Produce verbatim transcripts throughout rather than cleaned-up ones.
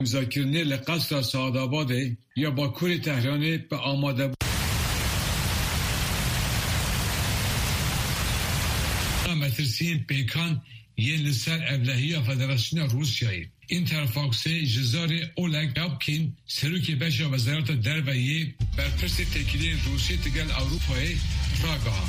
مذاکره لقصر سعادآباد یا باکور تهران به آماده مترسین پیکان یه لسر ابلهی فدراسیون روسیایی این طرفاکسه جزار اولگ یابکین سروکی بشا وزارت دربایی بر پرس تکیلی روسیه تگل اروپای راگاه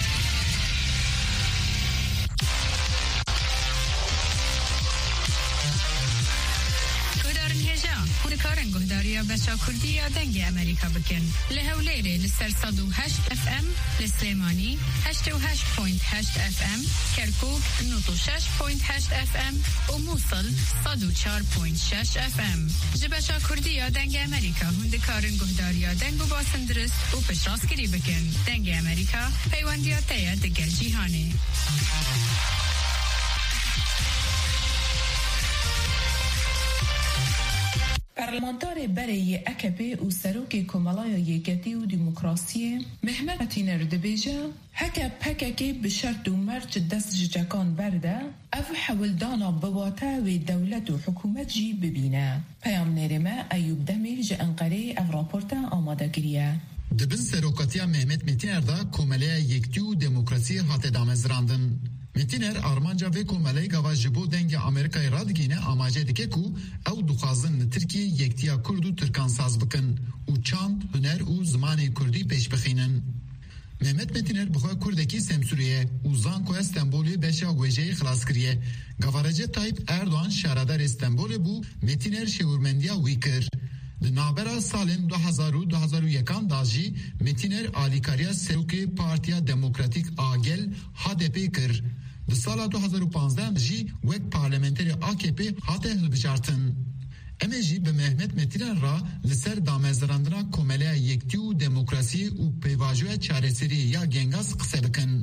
کارن گهداریا بچا کردی یا دنگ امریکا بکن لهولیره لسر صد و هشت اف ام لسلیمانی هشت و هشت پوینت هشت اف ام کرکوک نوت و شش پوینت هشت اف ام و موصل صد و چار پوینت شش اف ام جه بچا کردی یا دنگ امریکا هند کارن گهداریا دنگ و باسن درست و پشراس گری بکن دنگ امریکا پیوندیا تیا دگل جیهانه پارلمانتار برای اکپی و سروک کمالای یکتی و دموکراسی محمد متینر دبیجه هکا پککی بشرط و مرچ دست جکان برده او حولدانا بواتا و دولت و حکومت جی ببینه پیام نرمه ایوب دمیل جه انقره او راپورتا آماده کریه دبن سروکاتیا محمد متینر دا کمالی یکتی و دموکراسی هات دامزراندن متینر آرمانجا و کوملای گاوا جبو دنگ امریکای رادگینه آماجه دکه کو او دخوازن ترکیه یکتیا کرد و ترکان ساز بکن و چاند هنر و زمان کردی پیش بخینن. محمد متینر بخواه کردکی سمسوریه و زانکو استنبولی بشا ویجه خلاص کریه. گوارجه تایپ اردوان شهردار استنبول بو متینر شورمندیا ویکر. د نابرا سالم دو هزار و دو هزار و یکان داجی متینر آلیکاریا سروکی پارتیا دموکراتیک آگل هدپی کر. د سال دو هزار و پانزده جی وک پارلمنتری آکپی هاته هلبجارتن. اما جی به محمد متینر را لسر دامزراندنا کمالی یکتی و دموکراسی و پیواجوی چارسری یا گنگاس قصه بکن.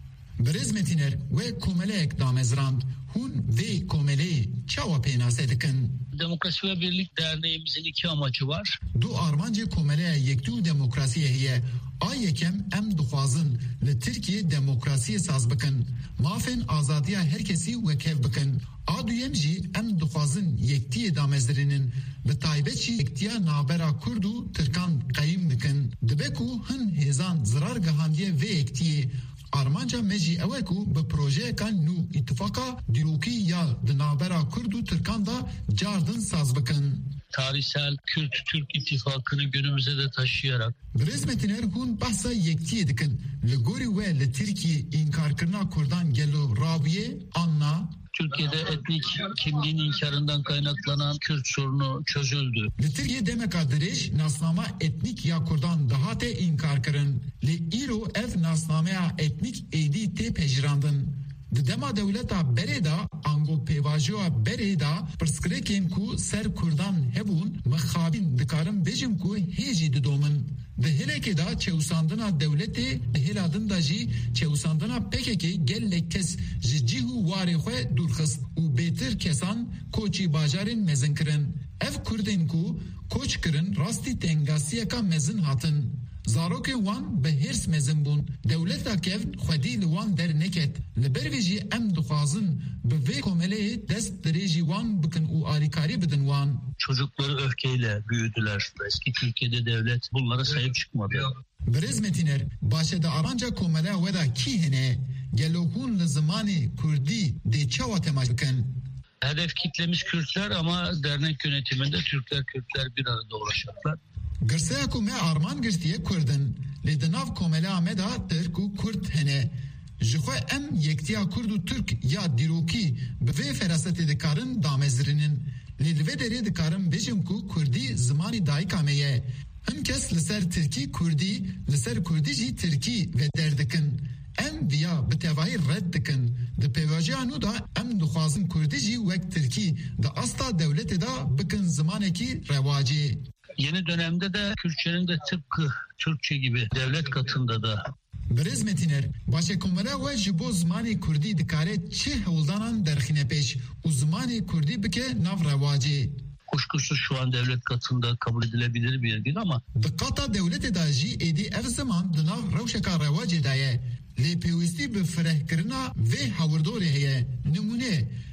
برز متینر و کمالی اک دامزراند هون وی کمالی چاوا پیناسه دکن. Demokrasi ve Birlik Derneğimizin iki amacı var. Du armancı komele yektu demokrasiye hiye. Ay yekem em duhazın le Türkiye demokrasiye saz bakın. Mafen azadiya herkesi vekev bakın. Aduyem jî em duhazın yektiye damezlerinin ve taybetçi yektiya nabera kurdu Türkan kayım dikin. Debeku hın hezan zarar gahandiye ve yektiye. Armanca meji eveku be proje kan nu ittifaka diroki ya dinabera Kurdu Türkan da cardın saz bakın. Tarihsel Kürt-Türk ittifakını günümüze de taşıyarak. Brez metiner hun bahsa yektiye dikin. Le gori ve le Türkiye inkar kırna Kurdan gelo Rabiye Anna. Türkiye'de etnik kimliğin inkarından kaynaklanan Kürt sorunu çözüldü. Türkiye demek adreş nasnama etnik ya Kurdan daha te inkar kırın. Le iro ev nasnamaya etnik eydi te pejrandın. Dema devleta bereda ango pevajoa bereda perskrekem ku ser Kurdan hebun mekhabin dikarım bejim ku heji didomun. De heleke da çevsandına devleti heladın da ji çevsandına pekeki gellekes jihu ware xwe durxist u betir kesan koçi bajarın mezinkirin. Ev Kurdin ku koç kirin rasti tengasiye ka mezin hatın. Zaroke wan be hers mezin bun. Devleta kev xwedî li wan derneket. Li ber vê jî em dixwazin bi vê komeleyê dest dirêjî wan bikin û alîkarî bidin wan. Çocukları öfkeyle büyüdüler. Eski Türkiye'de devlet bunlara sahip çıkmadı. Brez Metiner, başeda aranca komela veda ki hene gelohun li zamanê Kurdî de çawa temaş bikin. Hedef kitlemiz Kürtler ama dernek yönetiminde Türkler Kürtler bir arada olacaklar. Girsaya ku me arman girtiye Kurdin, li di nav komela me da Türk û Kurd hene. Ji xwe em yektiya Kurd û Türk ya dîrokî bi vê ferasetê dikarin damezirinin. Li li vê derê dikarin bêjim ku Kurdî zimanî dayika me ye. Hin kes li ser Tirkî Kurdî, li ser Kurdî jî Tirkî ve derdikin. Em viya bi tevahî red dikin. Di pêvajiya nû da em dixwazin Kurdî jî wek Tirkî di asta devletê da bikin zimanekî rewacê. Yeni dönemde de Kürtçenin de tıpkı Türkçe gibi devlet katında da. Brez Metiner, başekomera ve jibo zmani Kurdî dikare çi hewldanan derxîne pêş û zmani Kurdî bike nav rewacê. Kuşkusuz şu an devlet katında kabul edilebilir bir dil ama dikkata devletê da jî êdî ev ziman di nav rewşeka rewacê de ye. Lê pêwîstî bi firehkirina vê hewrdorê heye. Nimûne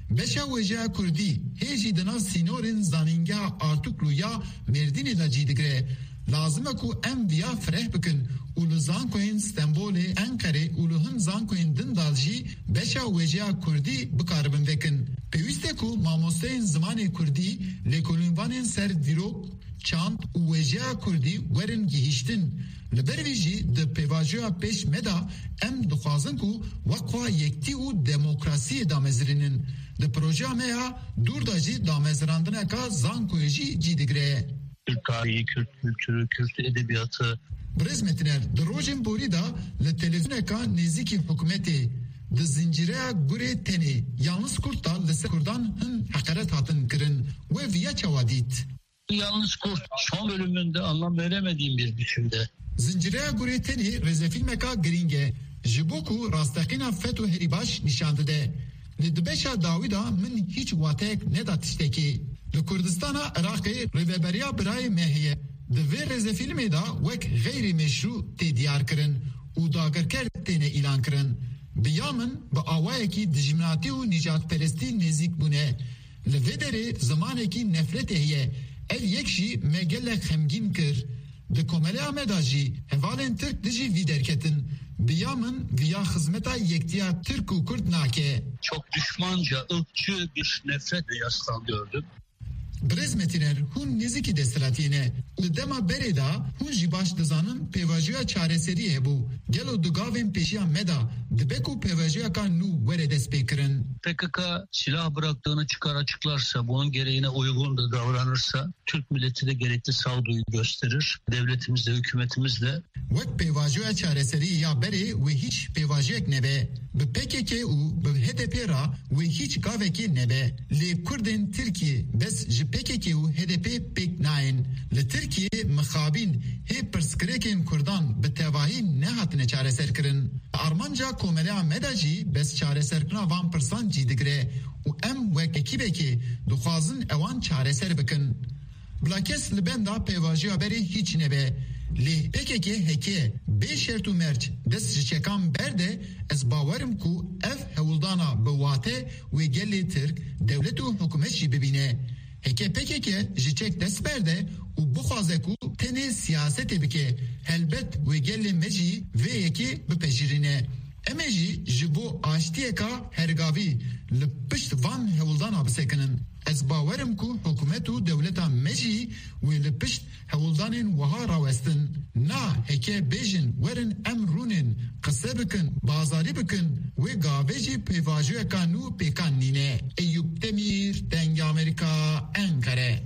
بشا وجه کردی هیچی دنا سینورین زانینگا آرتوکلویا مردینی لجی دگره لازمه کو ام ویا فرح بکن اولو زان کوین استنبول انکره اولو هم زان کوین دندالجی بشا وجه کردی بکاربن وکن پیوسته کو ماموستین زمان کردی لکولینوانین سر دیروک چاند و وجه کردی ورن گیشتن لبرویجی ده پیواجویا پیش مدا ام دخوازن کو وقوا یکتی و دموکراسی دامزرینن ده پروژه میا دور داجی دامزراندنه که زان کویجی جیدگره Kürt tarihi, Kürt kültürü, Kürt edebiyatı. Brez metiner, de rojin bori da le televizyoneka neziki hükümeti de zincire gure teni yalnız kurta lise kurdan hın hakaret hatın kırın ve viya çavadit. Yalnız kurt son bölümünde anlam veremediğim bir biçimde. Zincire gure teni rezefilmeka gringe jiboku rastakina fetu heribaş nişandı de. Le dbeşa Davida min hiç vatek ne da tişteki. Le Kurdistan'a Irak'ı reveberiya birayı mehiye. De ve rezefilme da vek gayri meşru te diyar kırın. U dagirker tene ilan kırın. Biyamın bu avayeki dijimnati u nicat peresti nezik bune. Le vedere zamaneki nefret ehiye. El yekşi megelle xemgin kır. De komele amedaji hevalen Türk diji viderketin. Biyamın viya hizmeta yektiya Türk u Kurd nake. Çok düşmanca, ırkçı bir nefretle yaslan gördüm. Brez metiner hun neziki destelatine. Dema bereda hun jibaş dızanın pevajuya çareseri hebu. Gelo dugavin peşiya meda. Debeku pevajuya kan nu vere despekirin. P K K silah bıraktığını çıkar açıklarsa, bunun gereğine uygun da davranırsa Türk milleti de gerekli sağduyu gösterir. Devletimiz de hükümetimiz de. Vek pevajuya çareseri ya beri ve hiç pevajiyek nebe. Be P K K u be H D P ra ve hiç gaveki nebe. Le Kurdin Türkiye bes P K K u H D P pek nain. Le Türkiye mekhabin he perskrekin Kurdan be tevahin ne hatine çareser kirin. Armanca komela medaji bes çareser kina van persan cidigre. U em vek ekibeki dukhazın evan çareser bikin. Blakes li benda pevajiya beri hiç nebe. Li P K K heke beşertu merç dest çekan berde ez bavarım ku ev hevuldana bevate ve gelli Türk devletu hükümet jî bibine. Heke P K K jiçek dest berde u buxaze ku tene siyasete bike helbet ve gelli meci ve yeki bipejirine. Emeji jibo aştiyeka hergavi li pişt van hevuldana bisekinin. Ez bawerim ku hükümetu devleta meci ve li pişt hevuldanên wiha rawestin. Na heke bêjin werin em rûnin qise bikin, bazarî bikin ve gavê jî pêvajoyeka nû pêkan nîne. Eyüp Demir, Dengê Amerika, Ankara.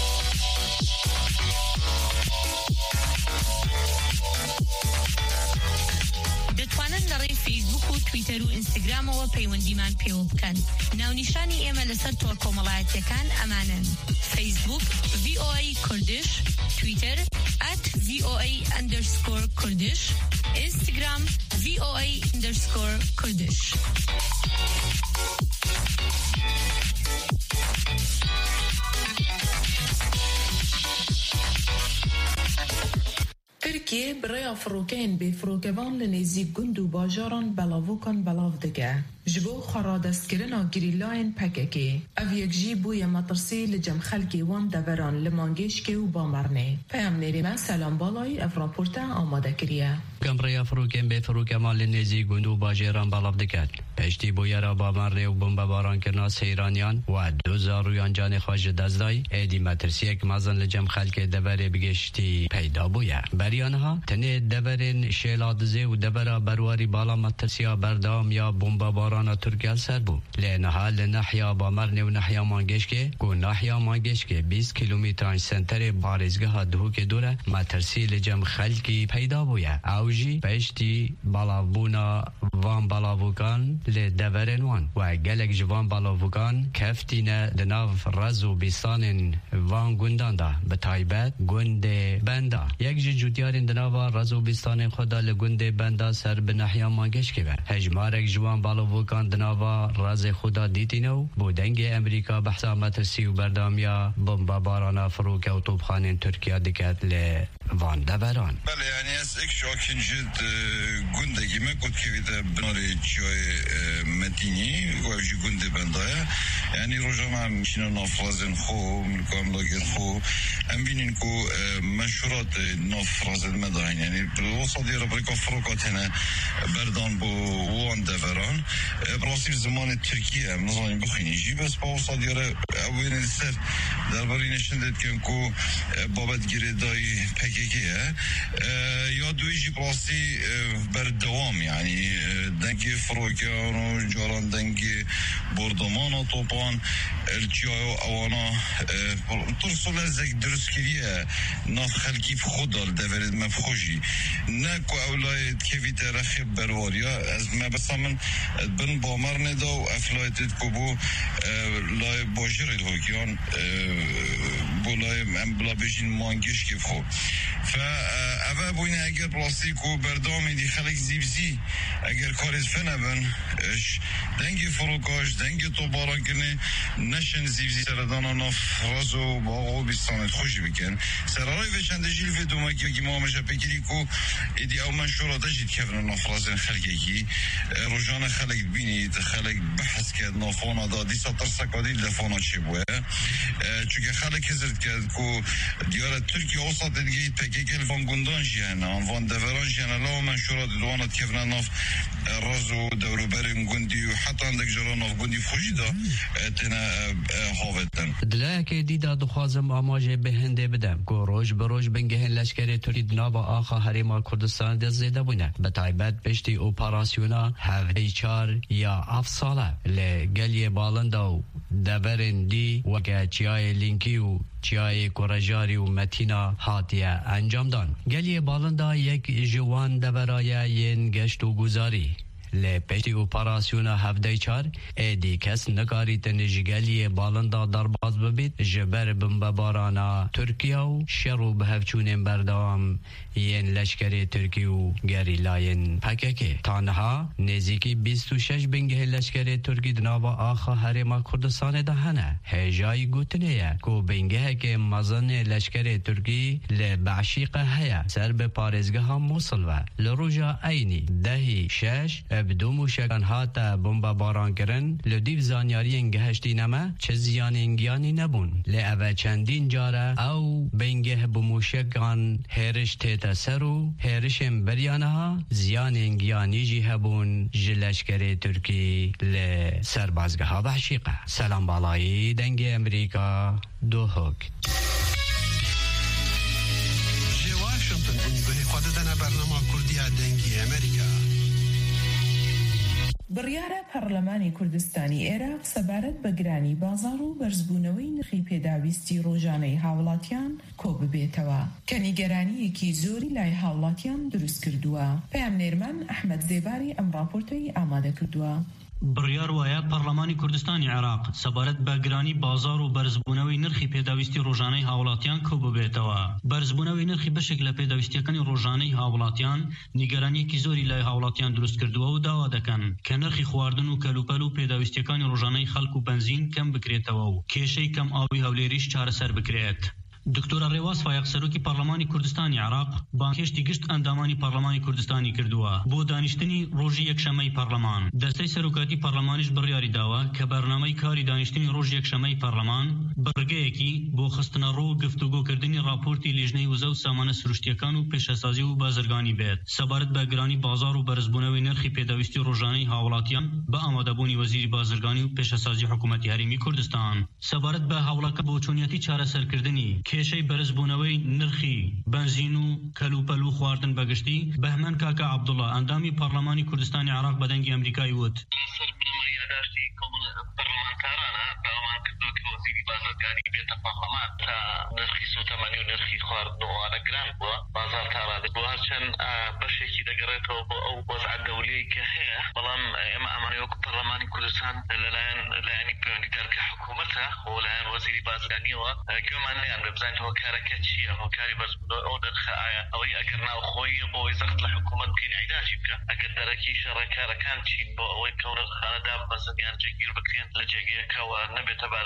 دەتوانن لەڕێی فیسبوک و تویتەر و ئینستاگرامەوە پەیوەندیمان پێوە بکەن. ناونیشانی ئێمە لەسەر تۆڕ کۆمەڵایەتیەکان ئەمانن: فیسبوک V O A کوردش، تویتەر at V O A underscore کوردش، ئینستاگرام V O A underscore کوردش. ترکیه برای فروکین به فروکوان لنزی گند و باجاران بلاوکان بلاو دگه. جبو خرادستگرنا گریلاین پککی. او یک جی بوی مطرسی لجم خلکی وان دوران لمانگیشکی و بامرنه. پیام نیریمه سلام بالای اف راپورتا آماده کریه. کمریا فروکین به فروکوان لنزی گند و باجاران بلاو دگه. پشتی بوی را بامرنه و بمباران کرنا سیرانیان و دوزارویان جان خواج دزدای ایدی مطرسی که مازن لجم خلکی دوره بگشتی پیدا بویه. بریانها تنه دورین شیلادزه و دوره برواری بالا مطرسیا بردام یا بمباران ترکیه سر بو. لنها لنحیا بامرنه و نحیا مانگشکه گو نحیا مانگشکه بیست کیلومتران سنتر بارزگاه دهو که دوره مطرسی لجم خلکی پیدا بویه. اوجی پشتی بالاوبونا وان بالاوکان لدورین وان و گلک جوان بالاوکان کفتینه دناف رزو بیستان وان گندان دا بتایبت گند بندا یک جی جوتیارین دناوا رزو بیستان خدا لگند بندا سر به نحیا مانگش که بر هجمارک جوان بالاوکان دناوا رز خدا دیتینو بودنگ امریکا بحثا مترسی و بردامیا بمبا بارانا فروک و توبخانین ترکیه دکت ل وان دوران بله یعنی از یک شاکنجد گندگی من گود که ویده بناري جای مدینی و جی گنده بندایا یعنی روزانه میشینن نافرازن خو ملکام لاگر خو ام بینین کو مشورات نافرازن مداین یعنی بوصادی ربرکا فروقات هنه بردان بو وان دوران براسي زمان ترکیه نظام بخینی جی بس با وصادی را اولین سر درباره نشندد که کو بابت گیردای پکیکیه یا دوی جی براسي بردوام یعنی دنگی فروکیان و جاران دنگی بردمان و طوپان الجای و اوانا ترسول ازک درست کریه ناف خلکی خودال دورد مفخوشی نکو اولای کفی ترخیب برواریا از مبسامن بن بامر ندا و افلایتت کبو لای باجر الهوکیان بولای بلا بجین مانگش کف خو فا اوه بوینه اگر پلاستیکو بردامی دی خلق زیبزی اگر کارز فنبن دنگی فروکاش دنگی تو باران کنه نشن زیبزی سردانا ناف رازو باقو بیستانت خوشی بکن سرارای وچنده جیل و دومکی بگی مامشا پکری کو ایدی او من شوراتا جید کفن ناف رازن خلقی کی روژان خلق بینید خلق بحث کرد نافانا دا دیسا ترسکادی لفانا چه بوه چونکه خلق هزرد کرد کو دیاره ترکی اوسط دیگه پکی که الفان گندان جیانه انفان دوران جیانه لاو من شورات دوانت کفن ناف رازو دورو برن گندی و حتی اندک جران ناف گندی خوشی دا تنه هاوتن دلایه که دیده دخوازم آماجه به هنده بدم که روش بروش بنگهن لشکر ترکی دنابا آخا حریما کردستان دست زیده بونه به تایبت پشتی اپراسیونا هفته چار یا اف ساله لگلی بالنده و دورن دی وکه چیای لینکی و چیای کورجاری و متینا هاتیه انجام دان گلی بالنده یک جوان دورای ین گشت و گذاری لی پشتی اپراسیون هفته چار ایدی کس نکاری تنجگلی بالنده در باز ببید جبر بمبارانا ترکیه و شروع به هفچون بردام ین لشکری ترکی و گریلاین پککی تانها نزیکی بیست و شش بنگه لشکری ترکی دناوا آخا حریما کردستان دهنه هجای گوتنیه کو بنگه که مزن لشکری ترکی لبعشیقه هیا سر به پارزگه هم موصل و لروجا اینی دهی شش بدو موشکان هاتا بمبا باران کرن لدیو زانیاری انگهشتی نمه چه زیان انگیانی نبون لی اوه چندین جاره او بنگه بموشکان هرش تیتا سرو هرشم بریانه ها زیان انگیانی جی هبون جلشکر ترکی لی سربازگه ها بحشیقه سلام بالایی دنگ امریکا دو هک جی واشنطن انگوه خودتنا برنامه کردی دنگی امریکا بڕیارە پەرلەمانی کوردستانی عێراق سەبارەت بە گرانی بازاڕ و بەرزبوونەوەی نرخی پێداویستی ڕۆژانەی هاوڵاتیان کۆ ببێتەوە کە نیگەرانیەکی زۆری لای هاوڵاتیان دروست کردووە. پەیامنێرمان ئەحمەد زێباری ئەم ڕاپۆرتەی ئامادە کردووە. بڕیار وایە پەرلەمانی کوردستانی عێراق سەبارەت بە گرانی بازار و بەرزبوونەوەی نرخی پێداویستی ڕۆژانەی هاوڵاتیان کۆ ببێتەوە. بەرزبوونەوەی نرخی بەشێک لە پێداویستیەکانی ڕۆژانەی هاوڵاتیان نیگەرانیەکی زۆری لای هاوڵاتیان دروست کردووە و داوا دەکەن کە نرخی خواردن و کەلوپەل و پێداویستیەکانی ڕۆژانەی خەڵک و بنزین کەم بکرێتەوە و کێشەی کەم ئاوی هەولێریش چارەسەر بکرێت. دکتۆر ڕێواز فایق سەرۆکی پەرلەمانی کوردستانی عێراق بانکێشتی گشت ئەندامانی پەرلەمانی کوردستانی کردووە بۆ دانیشتنی ڕۆژی یەکشەمەی پەرلەمان. دەستەی سەرۆکاتی پەرلەمانیش بڕیاری داوە کە بەرنامەی کاری دانیشتنی ڕۆژی یەکشەمەی پەرلەمان بڕگەیەکی بۆ خستنەڕۆ و گفتوگۆکردنی راپۆرتی لیژنەی وزە و سامانە سروشتیەکان و پێشەسازی و بازرگانی بێت سەبارەت بە گرانی بازار و بەرزبوونەوەی نرخی پێداویستی ڕۆژانەی هاوڵاتیان بە ئامادەبوونی وەزیری بازرگانی و پێشەسازی حکوومەتی هەرێمی کوردستان سەبارەت بە هەوڵەکە بۆ چۆنیەتی چارەسەرکردنی کێشەی بەرزبوونەوەی نرخی بنزین و کەلوپەل و خواردن بەگشتی بەهمەن کاکە عەبدوڵڵا ئەندامی پەرلەمانی کوردستانی عێراق بە دەنگی ئەمریکای وت بازرگانی بێتە پەرلەمان تا نرخی سوتەمەنی و نرخی خواردن و ئەوانە گران بووە بازار تاڕادێت بۆ هەرچەند بەشێکی دەگەڕێتەوە بۆ ئەو وەزعە دەولیەی کە هەیە بەڵام ئێمە ئەمانە وەکو پەرلەمانی کوردستان لەلایەن لایەنی پەیوەندیدار کە حکوومەتە و لایەن وەزیری بازرگانیەوە گوێمان لێیان بێ بزانین هۆکارەکە چییە هۆکاری بەرزبوونەوەی ئەو نرخە ئایا ئەوەی ئەگەر ناوخۆییە بۆ ئەوەی زەخت لە حکوومەت بکەین عیلاجی بکە ئەگەر دەرەکیشە ڕێکارەکان چین بۆ ئەوەی کە ئەو نرخانە دابمەزن یان جێگیر بکرێن لە جێگەیەکەوە نەبێتە بارگرانی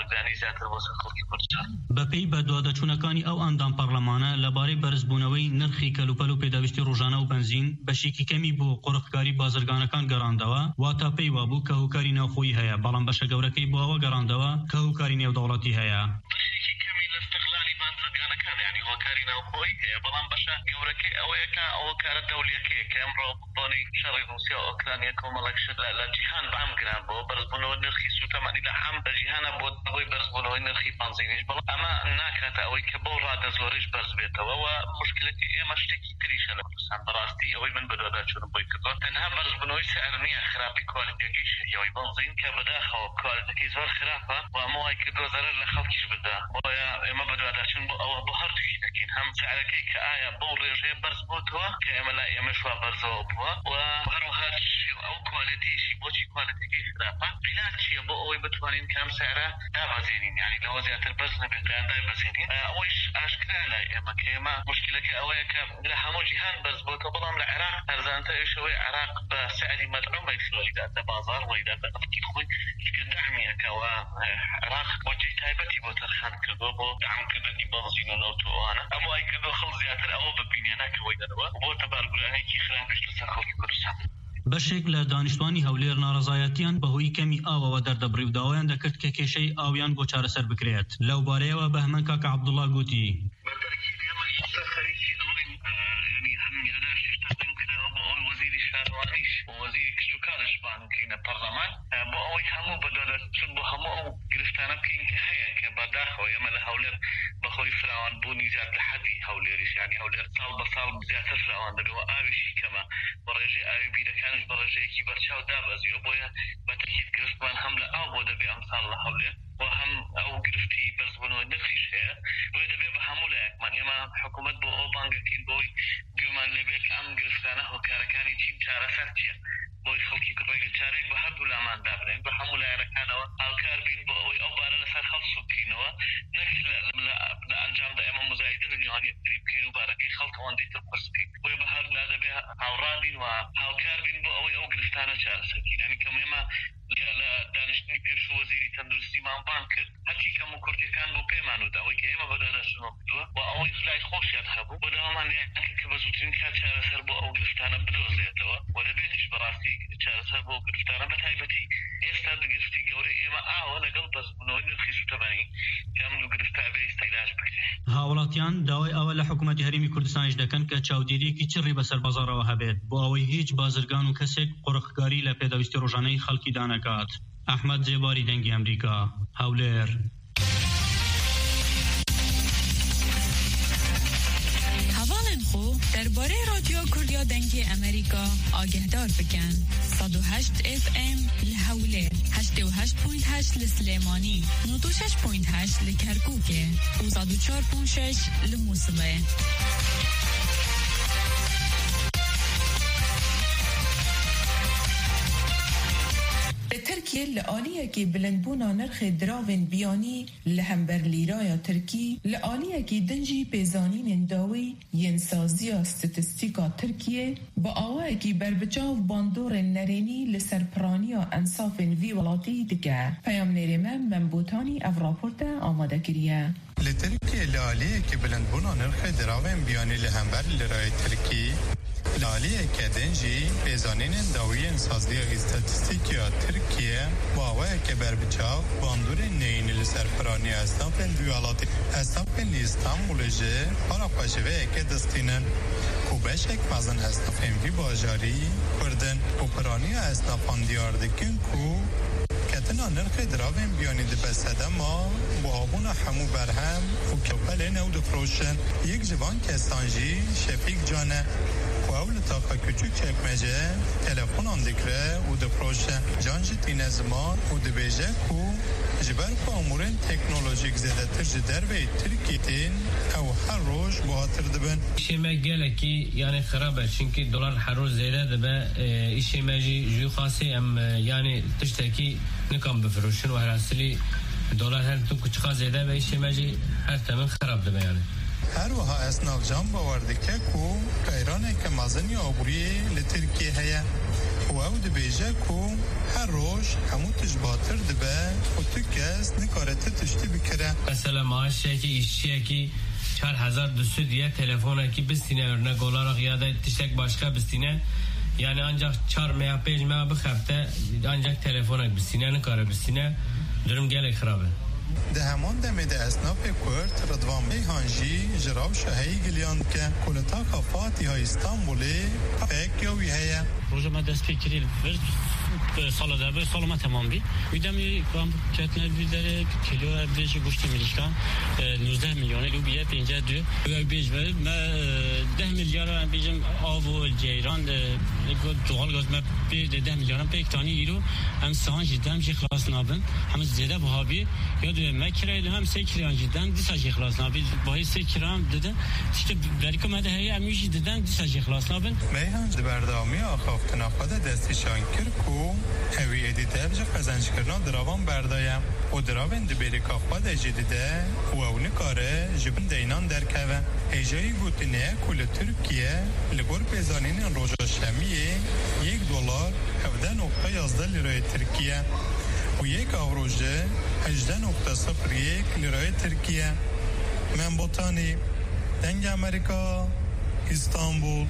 زیاتر بۆ سەر خەڵکی کوردستان. بەپێی بەدوادەچوونەکانی ئەو ئەندام پەرلەمانە لەبارەی بەرزبوونەوەی نرخی کەلوپەل و پێداویستی ڕۆژانە و بنزین بەشێکی کەمی بۆ قوڕخکاری بازرگانەکان گەڕاندەوە، واتە پێی وابوو کە هۆکاری ناوخۆیی هەیە، بەڵام بەشە گەورەکەی بۆ ئەوە گەڕاندەوە کە هۆکاری نێودەوڵەتی هەیە. بەشێکی کەمی لە استقلالی بازرگانەکان یعنی هۆکاری ناوخۆیی هەیە، بەڵام بەشە گەورەکەی ئەوەیە کە ئەوە کارە دەولیەکەیە کە ئەمڕۆ بۆنی شەڕی رووسیا و ئۆکرانیا کۆمەڵێک شت لە جیهان بەهم گران بۆ بەرزبوونەوە نرخی سوتەمانی لە هەم بە جیهانە بۆ ئەوەی بەرزبوونەوەی نرخی بنزینیش، بەڵام ئەمە ناکاتە ئەوەی کە بۆ ڕادە زۆرش بەرز بێتەوە و مشکلەتی ئێمە شتێکی تریشە لە کوردستان. بەڕاستی ئەوەی من بەدواداچوونم بۆی کردووە تەنها بەرزبوونەوەی سعر نییە، خراپی کوالیتیەکەی شێریەوەی بنزین کە بەداخەوە کوالیتیەکەی زۆر خراپە و ئەمە وای کردووە زەرەر لە خەڵکیش بدە. بۆیە ئێمە بەدواداچوون بۆ ئەوە بۆ هەردووکی دەکەین، هەم سعرەکەی کە ئایا بۆ ڕێژەیە بەرز بووتەوە کە ئێمە لا ئێمەش وا بەرزەوە بووە و هەروەها ئەو کوالیتیشی بۆچی کوالیتیەکەی خراپە عیلاج چییە بۆ ئەوەی بتوانین کەم سعرە دابەزێنین، یعنی لەوە زیاتر بەرز نەبێت یان دابەزێنین. ئەوەیش ئاشکرا لای ئێمە کە ئێمە مشکلەکە ئەوەیە کە لە هەموو جیهان بەرز بووتەوە، بەڵام لە عێراق هەرزانتر ئەوەی عێراق بە سعری مەدعومەی خۆی داتە بازار وەی داتە نفتی خۆی چکە دەعمیەکەوە عێراق بۆجێی تایبەتی بۆ تەرخان کردووە بۆ دەعمکردنی بنزین و نەوتۆوانە. ئەمە وای کردووە خەڵک زیاتر ئەوە ببینێ نەکەوەی دەنەوە بۆ تەبارگولانێکی خراپش لەسەر خەڵکی کوردستان. بەشێک لە دانیشتوانی هەولێر ناڕەزایەتیان بەهۆی کەمی ئاوەوە دەردەبڕی و داوایان دەکرد کە کێشەی ئاویان بۆ چارەسەر بکرێت. لەو بارەیەوە بەهمەن کاکە عەبدوڵڵا گوتی وەزیری کشت و کارش بان بکەینە پەرلەمان بۆ ئەوەی هەموو بەدواداچوون بۆ هەموو ئەو گرفتانە بکەین کە هەیە کە بەداخەوە ئێمە لە هەولێر بەخۆی فراوانبوونی زیاد لە حەدی هەولێریش، یعنی هەولێر ساڵ بە ساڵ زیاتر فراوان دەبێت و ئاویشی کەمە، بە ڕێژەی ئاوی بیرەکانش بە ڕێژەیەکی بەرچاو دابەزیوە. بۆیە بە تەکیید گرفتمان هەم لە ئاو بۆ دەبێ ئەمساڵ لە هەولێر و هەم ئەو گرفتی بەرزبوونەوەی نرخیش هەیە، بۆیە دەبێت بە هەموو لایەکمان ئێمە حکوومەت بۆ ئەو بانگەکەین بۆی گوێمان لێبێت کە ئەم گرفتانە هۆکارەکانی چین چارەسەر چییە، بۆی خەڵکی ڕێگە چارێک بە هەردوو لامان دابنێن، بە هەموو لایەنەکانەوە هاوکار بین بۆ ئەوەی ئەو بارە لەسەر خەڵک بکەینەوە، نەک لە ئەنجامدا ئێمە مزایدە لەنێوانی یەکتری بکەین و بارەکەی خەڵک ئەوەندەی تر قورس بکەین. بۆیە بە هەردوو لا دەبێت هاوڕابین و هاوکار بین بۆ ئەوەی ئەو گرفتانە چارەسەر بکەین. یعنی کەم ئێمە لە دانیشتنی پێش و وەزیری تەندروستیمان بان کرد هەرچی کەم و کورتەکان بۆ پێمان ودا ئەوەی کە ئێمە بەدواداچوونەوە کردووە و ئەوەی خلای خۆشیان هەبوو بۆ داوامان لێیان کرد کە بە زووترین کات چارەسەر بۆ ئەو گرفتانە بدۆزێتەوە و دەبێتیش بەڕاستی چارەسەر بۆ گرفتانە بە تایبەتی ئێستا گرفتی گەورەی ئێمە ئاوە لەگەڵ بەرزبوونەوەی نرخی سوتەمانی کە ئەم دوو گرفتە بێ ئێستا عیلاج بکرێت. هاوڵاتیان داوای ئەوە لە حکوومەتی هەرێمی کوردستانیش دەکەن کە چاودێریەکی چڕی بەسەر بازاڕەوە هەبێت بۆ ئەوەی هیچ بازرگان و کەسێک قوڕخکاری لە پێداویستی ڕۆژانەی خەڵکی دانەکات. ئەحمەد جێباری دەنگی ئەمریکا، هەولێر. هەواڵێن خۆ دەربارەی رادیۆ کوردیا دەنگی ئەمریکا ئاگهدار بکەن. سەد و هەشت ئف ئێم لە هەولێر، هەشتاد و هەشت پۆینت هەشت لە سلێمانی، نۆ و شەش پۆینت هەشت لە کەرکووکێ و سەد و چوار پۆینت شەش لە مووسڵێ. ترکیه لآلیه که بلندبونا نرخ دراوین بیانی لهمبر لیرای ترکی لآلیه که دنجی پیزانین داوی ینسازی استاتستیکا ترکیه با آوه که بربچاو باندور نرینی لسرپرانی انصاف وی ولاتی دگه پیام نریمه منبوتانی او راپورت آماده کریه. لترکیه لآلیه که بلندبونا نرخ دراوین بیانی لهمبر لیرای ترکی لالیه که دنجی پیزانین داوی انسازی استاتستیکی ترکیه باوه که بربچاو باندور نین لسرپرانی استانفن ویالاتی استانفن استانبول جه پارا پاشوه که دستینن خوبش یک مزن استانفن وی باجاری کردن و پرانی استانفان دیار دکن کو کتنا نرخ دراوین بیانی دبسده ما با آبون همو برهم و کپل نو دفروشن یک جوان که استانجی شفیق جانه و اول تاقا کچوک چکمجه تلفون اندکره و دپروشه جانجتی نزمان و دبیجه کو جبر که امورین تکنولوژیک زیده ترج دروی ترکیتین او هر روش باتر دبن ایشه ما گله کی یعنی خرابه چونکه دلار هر روز زیده دبه ایشه ما جی جو خاصی ام یعنی تشتکی نکام بفروشن و هر اصلی دلار هر تو کچ خاص زیده و ایشه ما جی هر تمن خراب دبه یعنی هر وها اسناف جان باورده که کو ایران که مازنی آبوری لترکیه هیا و او دبیجه کو هر روز همو تجباتر دبه و تو کس نکارت تشتی بکره. مثلا معاشه که ایشیه که چهار هزار دوست دیه تلفونه که بستینه ورنه گولارا قیاده تشتک باشقه بستینه یعنی ancak çar meya pej meya bixefte ancak telefona bistine nikare bistine durum gelek xarabe. ده همان دمه ده اسناپ کرد ردوان میهانجی جراو شهی گلیان که کلتا خفاتی های استانبولی پک یوی هیا روزا ما دست فکری ورد سال دابه سال ما تمام بی ویدامی کام کتنه بیداره کیلو بیش گوشت میلیشکان نوزده میلیون لو بیه پنجاه دو و بیش بر ما ده میلیارد بیشم آب و جیران دوغال گاز ما بی ده میلیارد پیکتانی ایرو هم سان جدام جی خلاص نابن هم زیاده بهابی یاد ما کرایه هم سه کیلو جدام دیسا جی خلاص نابی باهی سه کیلو دادن işte برای که مده هی امیشی دادن دیسا جی خلاص نابن میهان دبردامی آخافت نخواده دستیشان کرکو هوی ادیده بجا قزنج کرنا دراوان بردایم و دراوین دبیری کافاد جدیده و اونی کاره جبن دینان درکوه ایجایی گوتینه کل ترکیه لگور پیزانین روژا شمیه یک دلار هفده نقطه یازده لیرای ترکیه و یک آوروژه هجده نقطه صفر یک لیرای ترکیه. من بطانی دنگ امریکا استانبول.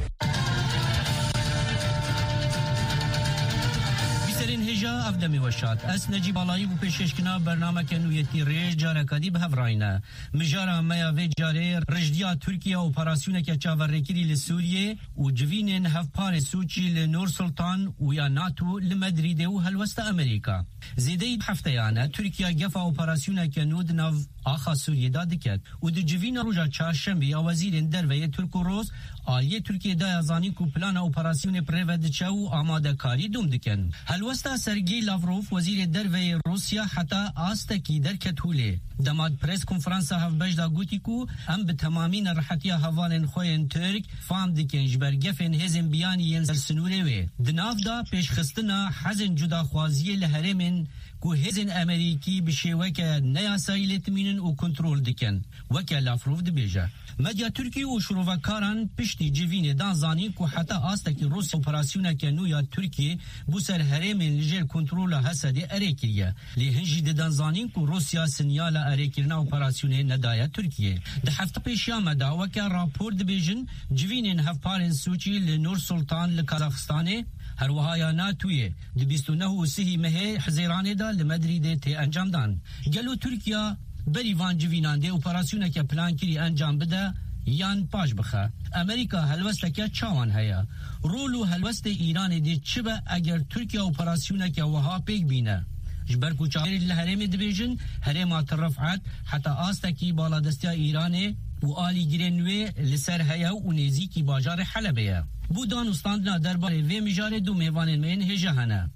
سرین هجا افدمی وشات اس نجیب علایی و پیششکنا برنامه کنویتی ریج جاره کدی به هفراینه مجاره میا وی جاره رجدیا ترکیه اپراسیونه که چاورکیری لسوریه و جوینین هفپار سوچی لنور سلطان و یا ناتو لمدرید و هلوست امریکا زیده هفته یانه ترکیه گفا اپراسیونه که نود نو آخا سوریه دا دکت و دو جوین روژا چهارشنبه یا وزیرین دروی ترک و روز آلیه ترکیه دا ازانی کو پلان اپراسیون پریودچه و آماده کاری دوم دکن. هلوستا سرگی لاوروف وزیر دروی روسیا حتی آستکی درکت هوله. دماد پریس کنفرانس هف بجدا گوتی کو ام به تمامین راحتی هوالن خوین ترک فام دکن جبر گفن هزن بیانی ین سنوره وی. دناف دا پیش خستنا حزن جدا خوازی لهرمن کو هزن امریکی بشیوک نیاسایلت مینن و کنترول دکن. وکه لافروف دبیجه. مدیا ترکی و شروعکاران پشتی جوین دانزانی کو حتی آستکی روس اپراسیونه که نویا ترکیه بوسر هرمن لجر کنترول حسد اریکریه لهنجی دانزانی کو روسیا سنیال اریکرنا اپراسیونه ندایا ترکیه ده هفته پیشیا دعوا که راپور دبیجن جوینین هفپارن سوچی لنور سلطان لکازاخستانه هر وهایا ناتویه د بیست و نه و سه مه حزیرانه دا لمدرید تی انجام دان گلو ترکیه بری وان جوینان ده اپراسیونه که پلان کری انجام بده یان پاش بخه امریکا هلوسته که چاوان هیا رولو هلوسته ایران ده چه به اگر ترکیه اپراسیونه که وها پیک بینه جبر کوچاری لحرم دبیجن حرم ترفعت حتی آسته کی بالادستی ایرانه و آلی گرنوی لسر هیا و نیزی کی باجار حلبه بودان استاندنا درباره و مجار دو میوان المین هجه هنه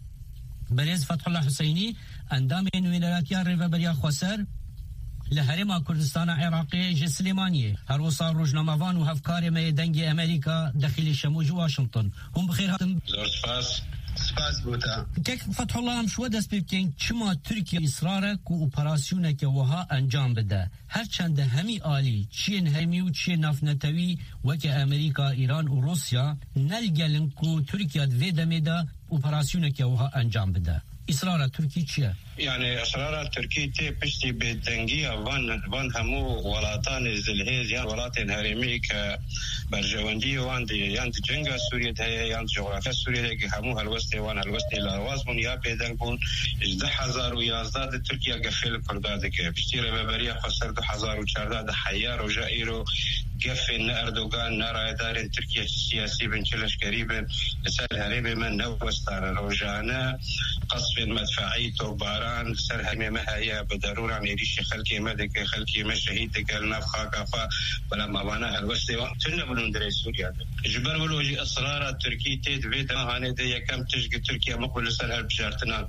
برز فتح الله حسینی اندام ولایت ریوبریا خسر لهرما کردستان عراقی جسلیمانیه هر وصا روزنامه‌وان و هفکار میدنگ امریکا داخل شموج واشنطن هم بخیر هاتم زور سپاس سپاس بودا که فتح الله هم شو دست بکنگ چما ترکیه اصراره که اپراسیونه که وها انجام بده هرچند همی آلی چین همی و چین نافنتوی و که امریکا ایران و روسیا نلگلن که ترکیه دویده میده اپراسیونه که وها انجام بده اصرار ترکیه چیه؟ يعني اصرار تركيا تي بشتي بالتنقيه وان وان همو ولاتان زلهيز يعني ولاتن هرمي ك برجواندي وان دي يانت جنگا سوريا هي يانت جغرافيا سوريا هي همو هلوستي وان هلوستي لاوازمون يا بيدنكون احد عشر ويازداد تركيا قفل كرداد ك بشتي ربابريا خسر دو هزار وچهارده حيار وجائرو قفل اردوغان نرى اداره تركيا السياسي بنشلش قريبا لسال هرمي من نوستار روجانا قصف مدفعي توبار سر همه مهیا به ضرور میریش خلکی مدک خلکی مشهید کل نفخا کفا ولا موانا هلوستی و تنبلون در سوریا جبر ولوجي اصرار تركيا تيد بيت هانه ده كم تشك تركيا مقبل سر بجارتنا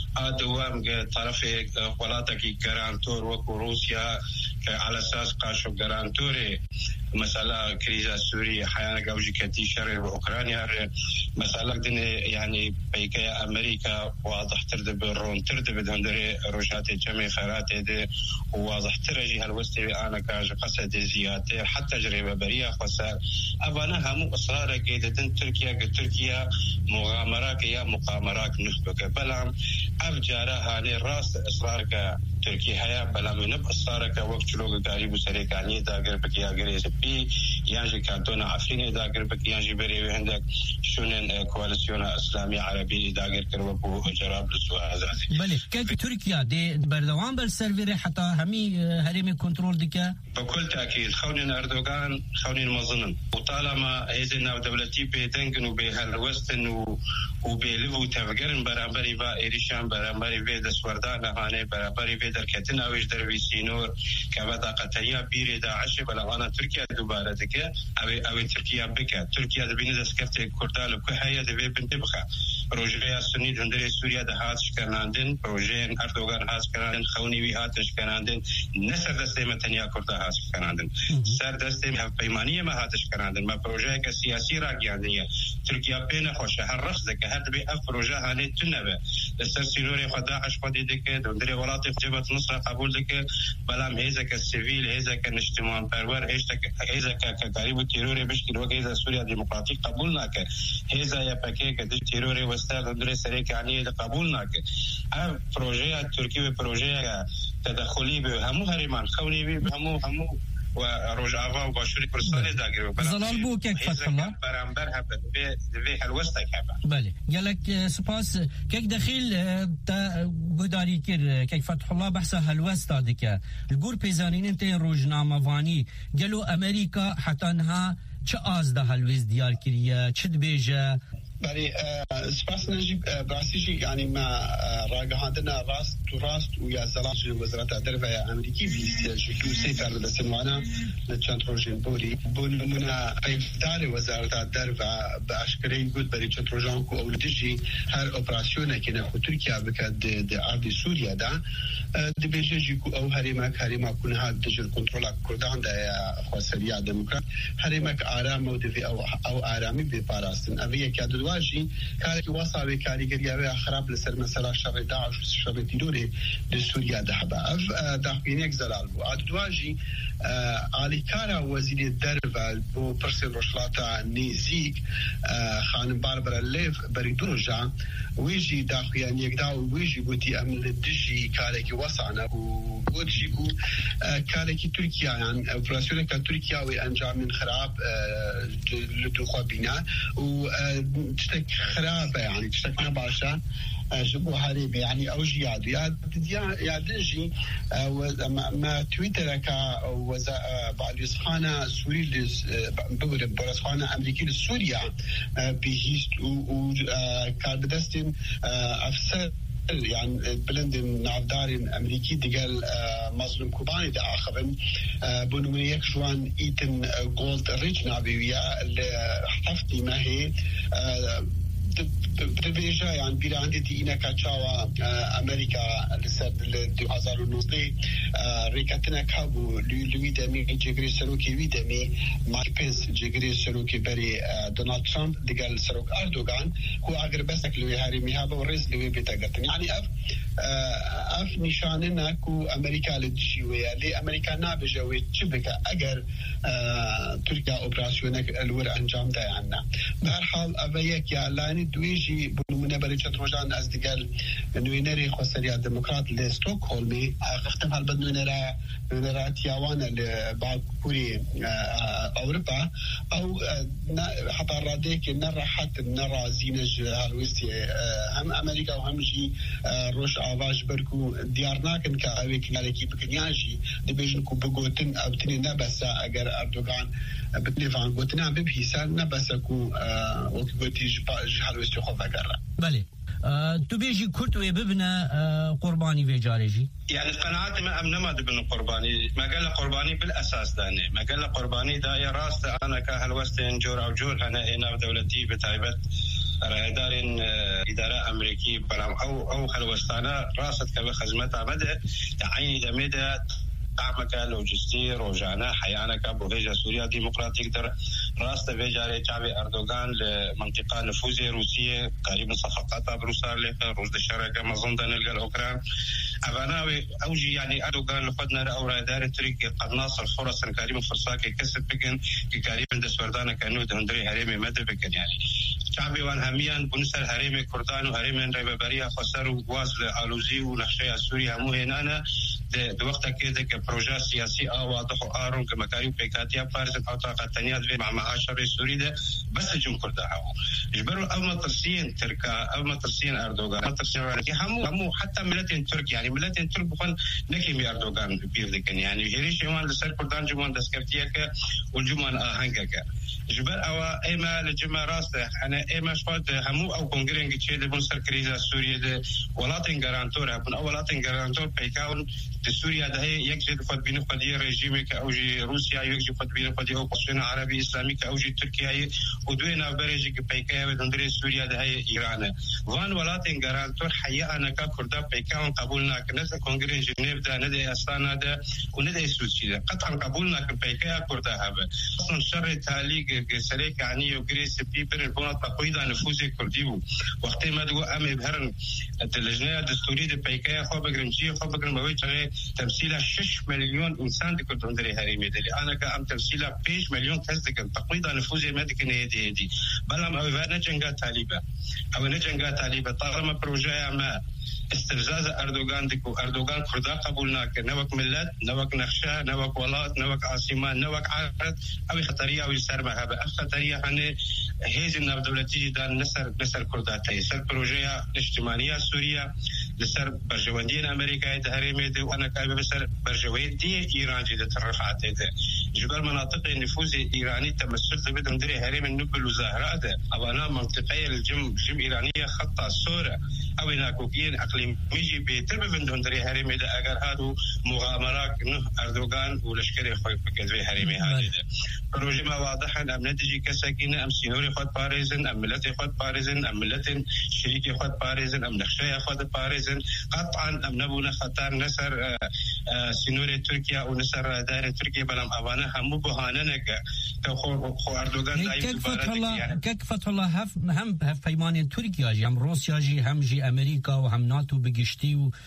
ادوام طرف ولاتك جرانتور وروسيا على اساس قاشو جرانتوري مسألة كريزة سوريا حيانا قوجي كتي شر أوكرانيا مسألة دين يعني بيكا أمريكا واضح تردب الرون تردب هندري روجات جميع خيرات ده واضح ترجي هالوستي أنا كاج قصد زيادة حتى جريبة بريا خسار أبانا هم إصرار جيدة تركيا تركيا مغامرات يا مقامرات نخبك بلام أفجارها هاني راس إصرار تركيا هيا بلا من إصرار كوقت لوج قاري بسريك عني داقر بك يا جريس بي يانجي كانتونا عفرين داقر بك يانجي بري عندك شونن كواليسيون إسلامي عربي داقر كروبو جراب للسؤال هذا. بله كيف تركيا دي بردوان بالسيرفر حتى همي هرمي كنترول ديكا؟ بكل تأكيد خونين أردوغان خونين مظنن وطالما هزنا دولتي بيدنجن وبهالوستن وبيلفو تفجرن برابري با إيريشان برابري في دسوردان هاني برابري في دركتنا ويش دربي سينور كبدا قتيا بيري داعش بلا أنا تركيا دوباره دكه أو أو تركيا بك تركيا دبين دسكفت كردال وكهيا دبي بنتبخا بروجيا سني هندري سوريا دهاتش كناندن بروجين أردوغان هاس كناندن خوني ويهاتش كناندن نسر دستي متنيا كردا هاس كناندن سر دستي بيمانية ما هاتش كناندن ما بروجيا كسياسي راجعية تركيا بين خوش هالرخص دك هاد بي أف بروجيا هاني تنبه السر سينوري خداعش خدي دك هندري ولاتي جبت نصر قبول دك بلام هيزا كالسيفيل هيزا كالاجتماع برور هيزا هيزا كقريب التيروري بشكل وجه هيزا سوريا ديمقراطية قبولنا ك هيزا يا باكي كدش تيروري وستار هندري سريك يعني قبولنا ك أف بروجيا تركيا بروجيا تدخلي بهمو هرمان خوني بهمو همو ورجعوا وباشوري كرساني داغيرو زلال بو كيك فتح الله برامبر هبه في هالوسطك هبه بله قالك سباس كيك دخيل تا بداري كير كيك فتح الله بحث هالوسطا ديك الجور بيزانين انت روجنامه فاني قالوا امريكا حتى انها چه از ده هالوز ديار كريا چد بيجا بري سپاس نجيب براسيجي يعني ما راجعنا راست وراست ويا زلاج وزارة الدرفة أمريكي بيستجيبوا سيفر بسمعنا لتشان تروجين بوري بونمنا إفتار وزارة الدرفة بأشكرين قد بري تشان تروجانكو أو لتجي هر أوبراسيون كنا خو تركيا بكاد عرض سوريا دا دي بيجيكو أو هريمك هريمك كونها دجل كنترول كردان دا يا خواسريا ديمقراط هريمك آرام ودفي أو أو آرامي بباراستن أبي كادو واجي كاري وصل كاريجريا وخراب لسر مثلا شر داعش وشر تيروري لسوريا دحبا اف داخلينك زلال بو ادواجي علي كارا وزير الدرفال بو برسل روشلاتا نيزيك خانم باربرا ليف بريدورجا ويجي داخليان يقداو ويجي بوتي امن الدجي كاريكي وصعنا ووجيكو كاريكي تركيا يعني اوبراسيون تركيا وانجام من خراب لدخوا بنا و تشتك خرابة يعني تشتك نباشا جبو هاريبي يعني أو جياد يا يا دجي ما تويتر كا وزا بعد يسخانا سوري لس بقول برسخانا أمريكي لسوريا بيهيست و كاردستين أفسر يعني بلندن نافدارين أمريكي دقال مظلوم كوباني دا آخرين بنو يك جوان إيتن جولد ريج نابيويا اللي حفتي ما هي بربيجا يعني بيرا عندي دينا كاتشاوا أمريكا لسد دو هزار ونوزدي ريكاتنا كابو لوي دمي جيجري سروكي وي دمي مايك بينس جيجري سروكي بري دونالد ترامب دقال سروك أردوغان هو أقر بسك لوي هاري ميهابا ورز لوي بيتاقتن يعني أف أف نشاننا كو أمريكا لدجيوية لي أمريكا نابجوي تشبكا أقر تركيا أوبراسيونك الور أنجام دا عنا بهالحال أبيك يا لاني دويجي بنمنا بريشة روجان أصدقال نوينري خوصريا ديمقراط لستوكهولمي اختم هالبد نوينرا نوينرا تياوانا لبعض كوري أوروبا أو حتى راديك نرى حتى نرى زينج هالوستي هم أمريكا وهم جي روش آواج بركو ديارناكن كأويك نالكي بكنياجي دبيجنكو بقوتن أو تني نبسا أجر أردوغان بتنفعن قوتنا ببهيسا نبسا كو وكبوتي جهالوستي خوف أجرا بله تو بيجي كرت ويببنا قرباني في جارجي يعني قناعتي ما أمن ما دبنا قرباني ما قال قرباني بالأساس داني ما قال قرباني دا يا راست أنا كهالوستين جور أو جور أنا هنا دولتي بتايبت رئيدارين إدارة أمريكي بلام أو أو هالوستانا راست كبه خدمتها بدأ تعيني دميدة دعمك لوجستي روجانا حيانك بوهيجا سوريا ديمقراطيك در راست فيجاري شعبي أردوغان لمنطقة نفوذية روسية قريب من صفقات بروسال لها روز الشركة مظندا نلقى الأوكران أبناوي أوجي يعني أردوغان لخدنا رأورا دار تريك قناص الفرص الكريم فرصاك كسب بكن كريم دسوردانا كانوا دهندري هريمي مد بكن يعني شعبي وان هميان بنسر هريمي كردان وهريمي ريبابريا خسر وواصل ألوزي ونخشي سوريا مو هنا ده وقت كده كبروجا سياسي اه واضح وآرون كمكاريو بيكاتيا بارز أو طاقة تانية مع معاشر سوري ده بس جم كردها يجبروا أو مطرسين تركا أو مطرسين أردوغان مطرسين همو همو حتى ملتين ترك يعني ملتين ترك بخون نكيمي أردوغان بيردكن يعني هيريش يوان لسر كردان جمان دسكرتيك والجمان آهنگك جبر أو إما لجمع راسته أنا إما شفاد همو أو كونغرين كتشي ده بنسر كريزا سوريا ده ولاتين غرانتور هبون أو ولاتين غرانتور بيكاون سوريا ده يكجد خد بين قضية رجيمك أو جي روسيا يكجد خد بين قضية أوكسيون عربي إسلامي أو جي تركيا ودوينا بريج بيكايا ودندري سوريا ده إيران وان ولاتين غرانتور حقيقة أنا ككردا بيكاون قبولنا كنسا كونغرين جنيف ده ندي أستانا ده وندي سوسي ده قطعا قبولنا كبيكايا كردا هذا أصلا شر تاليق سريك عني وجريس بيبر البنا تقويدا نفوذ كرديو وقت ما دو أم بهرن اللجنة الدستورية ده بيكايا خو بقرمجي خو بقرموي تمثيل شش مليون إنسان دكتور دندري هاريمي دلي أنا كأم تمثيل بيش مليون كز دكتور تقويض نفوذ ما دكني هدي هدي بلام أو نجنجا طالبة أو نجنجا طالبة طالما بروجيا ما استفزاز أردوغان ديكو أردوغان كردا قبولنا نوك ملت نوك نخشة نوك ولات نوك عاصمان نوك عارض أو خطرية أو يسار مهابة الخطرية هني هيز الناب دولتي جدا نسر نسر كردا تاي سر بروجيا اجتماعية سوريا لسر برجواندين أمريكا يتهرمي دي وأنا كايبة بسر برجوين دي إيران جدا ترفعت دي جبال مناطق النفوذ الإيراني تمثل بدهم دري هرم النبل وزهرات أبانا منطقية الجم جم إيرانية خطة سورة أو ناكوكين أقليم ميجي بيتربى بدهم دري هرم إذا أجر هادو مغامرات نه أردوغان ولشكري خوي بكذبي هرمي هذه بروجي ما واضح أم نتيجة كسكينة أم سينوري خد باريزن أم ملتي خد باريزن أم ملتين شريكي خد باريزن أم نخشية خد باريزن قطعا أم نبونا خطر نسر سينوري تركيا ونسر دائرة تركيا بلام أبانا همو بهاننك خو خو أردوغان دايم فتح الله كيف فتح الله هف هم هف فيمان تركيا جي هم روسيا جي هم جي أمريكا وهم ناتو بجشتي و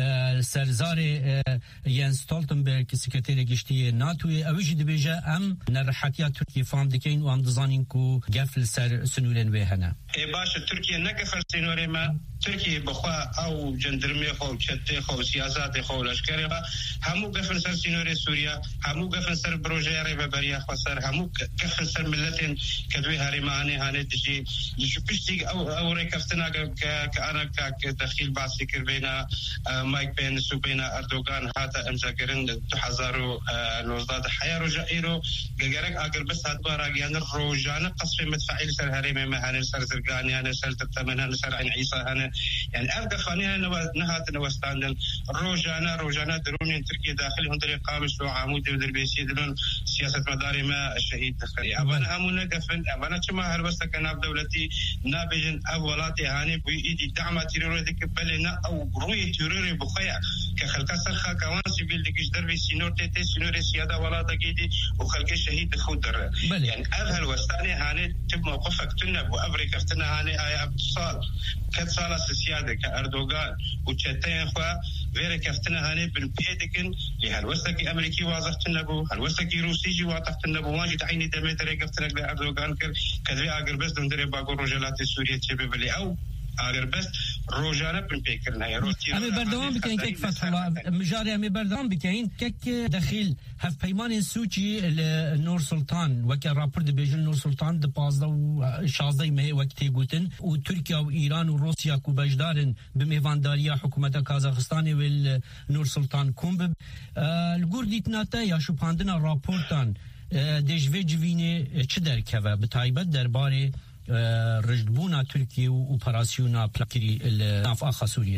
سرزار يانس ستولتنبرغ سكرتير جشتي ناتو أوجي دبيجا أم نرحتيا تركيا فهم دكين وام دزانينكو قفل سر سنولين وهنا إيه باش تركيا نقفل سنوري ما تركيا بخوا أو جندرمي خو شتى خو سياسات خو لشكري همو قفل سر سنوري سوريا همو قفل سر بروجي ريبا بريا خسر همو قفل سر ملتين كدوي هارماني هاني تجي يشو بيشتي أو أو ريكفتنا ك كأنا كدخيل بعض سكر بينا مايك بين سو بينا أردوغان هذا أمزاجرين تحذروا الوزارة حياة رجائيرو جرك أجر بس هتبارا يعني الروجانة قصف مدفعي سر هرمي ما هن سر زرقاني هن سر تتمن هن سر عين عيسى هن يعني أبقى خانيها نوا نهات نوستاندن روجانة روجانة دروني تركيا داخل هندري قامش لو عمود ودربيسي درون سياسة مداري ما الشهيد دخلي أبانا همونا قفن أبانا كما هربستا كناب دولتي نابجن أولاتي هاني بيدي دعمة تيروري ديك بلنا أو روي تيروري بخيا كخلقا سرخا كوان سيبيل ديكش دربي سينور تيتي سينور سيادة ولاتا جيدي وخلق الشهيد خودر يعني أبهل وستاني هاني تب موقفك تنب وأبريكا فتنا هاني آية اتصال كت صالة سيادة كأردوغان وتشتين خوا غير كفتنا هاني بالبيدكن لهالوسكي أمريكي واضح تنبو هالوسكي روسيجي واضح تنبو واجد عيني دميتري كفتنا لأردوغان كر كذبي أقر بس دندري باقو رجالات سوريا تشبه بلي أو اگر بس روزانه بنفكرنا يا روتي امي بردوام بكين كيك فتح الله مجاري امي بردوام بكين كيك دخيل هف بيمان سوچي نور سلطان وك رابور دي بيجن نور سلطان د پازده و شازده مه وقتی گوتن و ترکیه و ایران و روسیا کو بجدارن بميوانداريا حکومت کازاخستان و نور سلطان کوم الگوردیتناتا یا شوپاندنا راپورتان دجوی جوینه چه درکوه بتایبت درباره رجبونا تركيا وأوبراسيونا بلاكري الناف آخا سوريا دا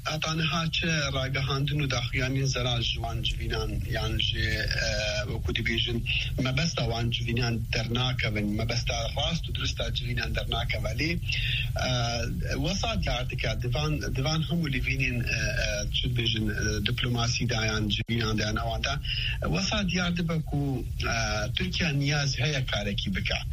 أطانها راجهاندنو داخياني زراج وان جبينان يعني وكودي بيجن ما بس وان جبينان درناك من ما بس راس تدرستا جبينان درناك عليه وصاد يعطيك ديفان ديفان هم اللي فينين شو بيجن دبلوماسي دايان جبينان دايان أواندا وصاد يعتبركو تركيا نياز هي كاركي بكا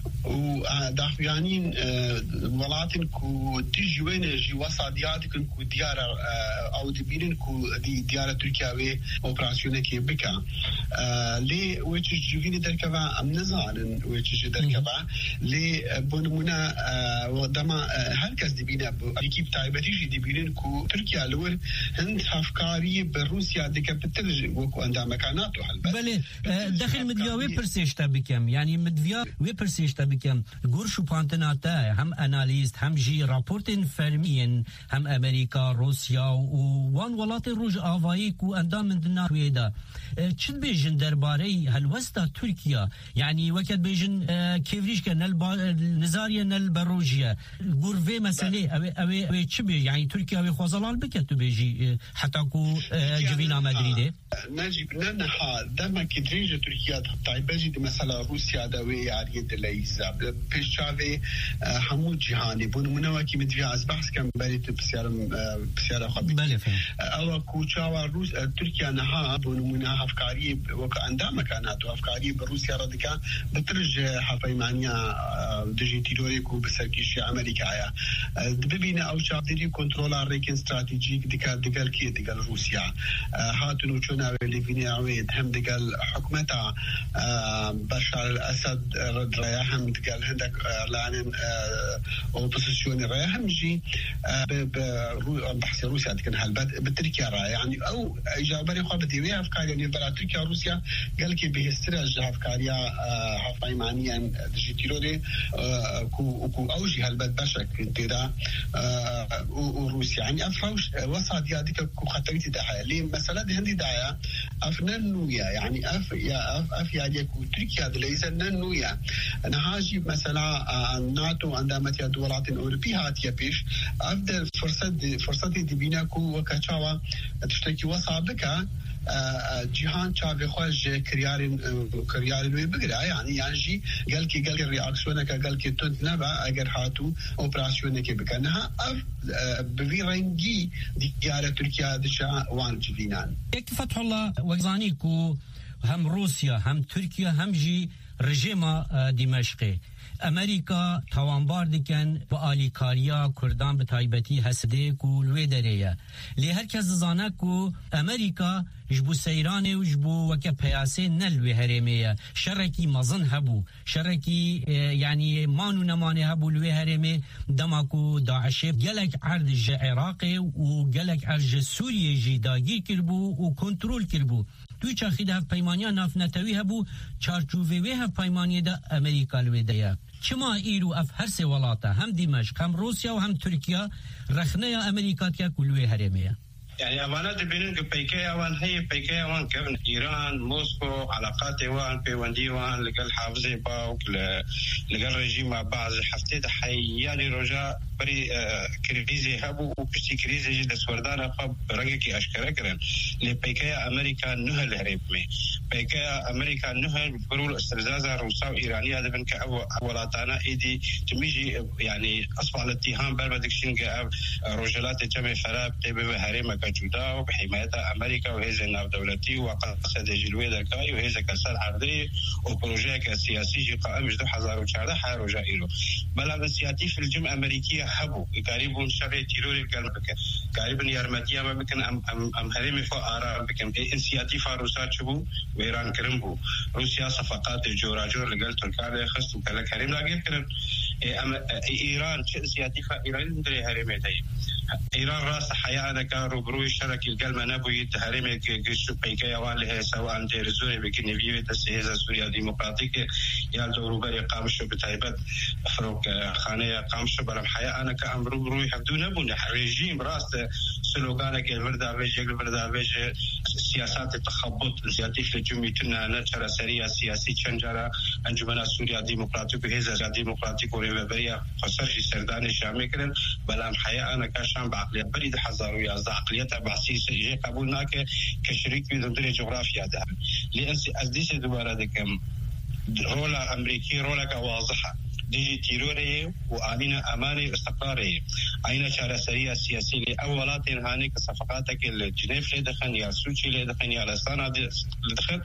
وداخيانين ولاتن كو تيجي وين يجي وصاد يعطيكن كو ديار او دبيرن كو دي ديار تركيا وي اوبراسيون كي بكا لي ويتش جوفيني دركبا ام نزارن ويتش دركبا لي بونمونا ودما هركز دبينا اكيب تايبتي دبيرن كو تركيا لور هند افكاري بروسيا دكبتل وكو عند مكاناته هلبس بله داخل مدفيا وي برسيشتا بكم يعني مدفيا وي برسيشتا بكم غورشو بانتناتا هم اناليست هم جي رابورتين فرمين هم امريكا روسيا وان ولات روج آوائي كو اندام من دنا ويدا چد بيجن درباري هلوستا تركيا يعني وقت بيجن كيفريش كان نزاريا نل بروجيا غورفي مسألة اوي اوي اوي چ بي يعني تركيا وي خوازلال بكتو بيجي حتى كو جبينا مدريد نجيب ننها دما كدريج تركيا تايبجي دي مثلا روسيا دوي عاريه دليزا بيشاوي همو جهاني بون منوكي مدفيا از بحث كان بريت بسيار بسيار خبي او كوچاوا روس تركيا نها بون منها افكاري وك عندها مكانات وافكاري بروسيا راديكا بترج حفيمانيا دجي تيروريكو بسركيش امريكا ببينا او شاطري كنترول ريكن استراتيجيك ديكا ديكال كي ديكال روسيا هاتنو چونا اللي فينا عويد هم ديكال حكمتها بشار الاسد رد رايهم ديكال هندك لانن اوبوزيسيون رايهم جي بحث روسيا كان هالبد بتركيا راي يعني او اجابه خابتي ويا افكار يعني بلا تركيا روسيا قال كي بيسترج افكاريا حفايمانيا ديجيتيرودي كو كو اوجي هالبد بشك انتدا وروسيا يعني افروش وصاد يا ديك كو خطرتي ده لي مساله دي هندي دايا افننويا يعني اف يا اف اف يا كو تركيا ليس ننويا انا هاجي مثلا ناتو عندما تي دولات اوروبيه هاتيه بيش افضل فرصه دي فرصه دي بيناكو وكاتشاوا تشتكي وصابك جهان چاوی خوش کریارین کریارین وی بگرا يعني يعني جي قال كي قال الرياكسيون قال كي تنت نبا اگر هاتو اوبراسيون كي بكنها بفيرنجي ديار تركيا دشا وان جبينان يك فتح الله وزانيكو هم روسيا هم تركيا هم جي رژیم دمشق امریکا توانبار دکن با آلیکاریا کردان به تایبتی هسته کو لوی دریه لی هر کس زانه کو امریکا جبو سیرانه و جبو وکه پیاسه نلوی هرمه شرکی مزن هبو شرکی یعنی مانو نمانه هبو لوی هرمه دماکو داعشه گلک عرض جه عراق و گلک عرض سوریه جی داگیر کربو و کنترول کربو توی چاخی ده پیمانیا ناف نتوی هبو چارچووی وی هف پیمانی ده امریکا لوی ده چما ایرو اف هر سه ولاتا هم دمشق هم روسیا و هم ترکیا رخنه امریکا که کلوی هرمه يعني أمانة بينن كبيكي أوان هي بيكي أوان كابن إيران موسكو علاقات أوان بيواندي أوان لقال حافظي باوك لقال رجيم بعض حفتي حياني رجاء بري كريزي هابو وبشتي كريزي جدا سوردانا خب رنجكي أشكرا كرن لبيكي أمريكا نهل هريبمي بيكي أمريكا نهل بقولوا استرزازة روسا وإيرانية دبن كأولاتانا إيدي تميجي يعني أصبح الاتهام بربدكشين كأب رجلات جمع فراب تيبي هريمة جودا وبحماية أمريكا وهذا الناف دولتي وقصد جلوية دركاي وهذا كسر عرضي وبروجيك السياسي قائم جدو حزار وشارع حار وجائله بلا بالسياتي في الجمع أمريكية حبو قريبون شبه تيروري قلبك قريبا يرمتيا ما بكن أم أم أم هرمي فآراء بكن إنسياتي فاروسات شبو وإيران كرمبو روسيا صفقات الجوراجور لقل تركيا خستو كلا كريم لاقي كرم إيران إنسياتي فإيران ندري هرمي تاي إيران راس حياة كارو بروي شركة القلمة نبوي تهرمي جيشو بيكي وان سواء ديرزوني بكن فيوي تسهيزة سوريا ديمقراطية يالدو روبري قامشو بتايبت فروك خانية قامشو برم حياة أنا كأمرو بروي حبدو نبوني ريجيم راس سلوغانك الفردا بيج الفردا بيج سياسات التخبط زيادة في جميتنا نشر سريع سياسي شنجرة أنجمنا سوريا ديمقراطيك وهذا ديمقراطيك وريفابريا خسرش سردان الشامي كرن بلام حياة أنا كشام بعقلية بريد حزارو يا عقليتها بعسيس جي قبولناك كشريك في ضمن جغرافيا ده لأن أزديس دوباره دكم رولا أمريكي رولا واضحة ديجي تيروري وآمين أماني استقراري أين شارسية سياسية لأولات هاني كصفقاتك الجنيف لدخن يا سوتشي لدخن يا لسانا لدخن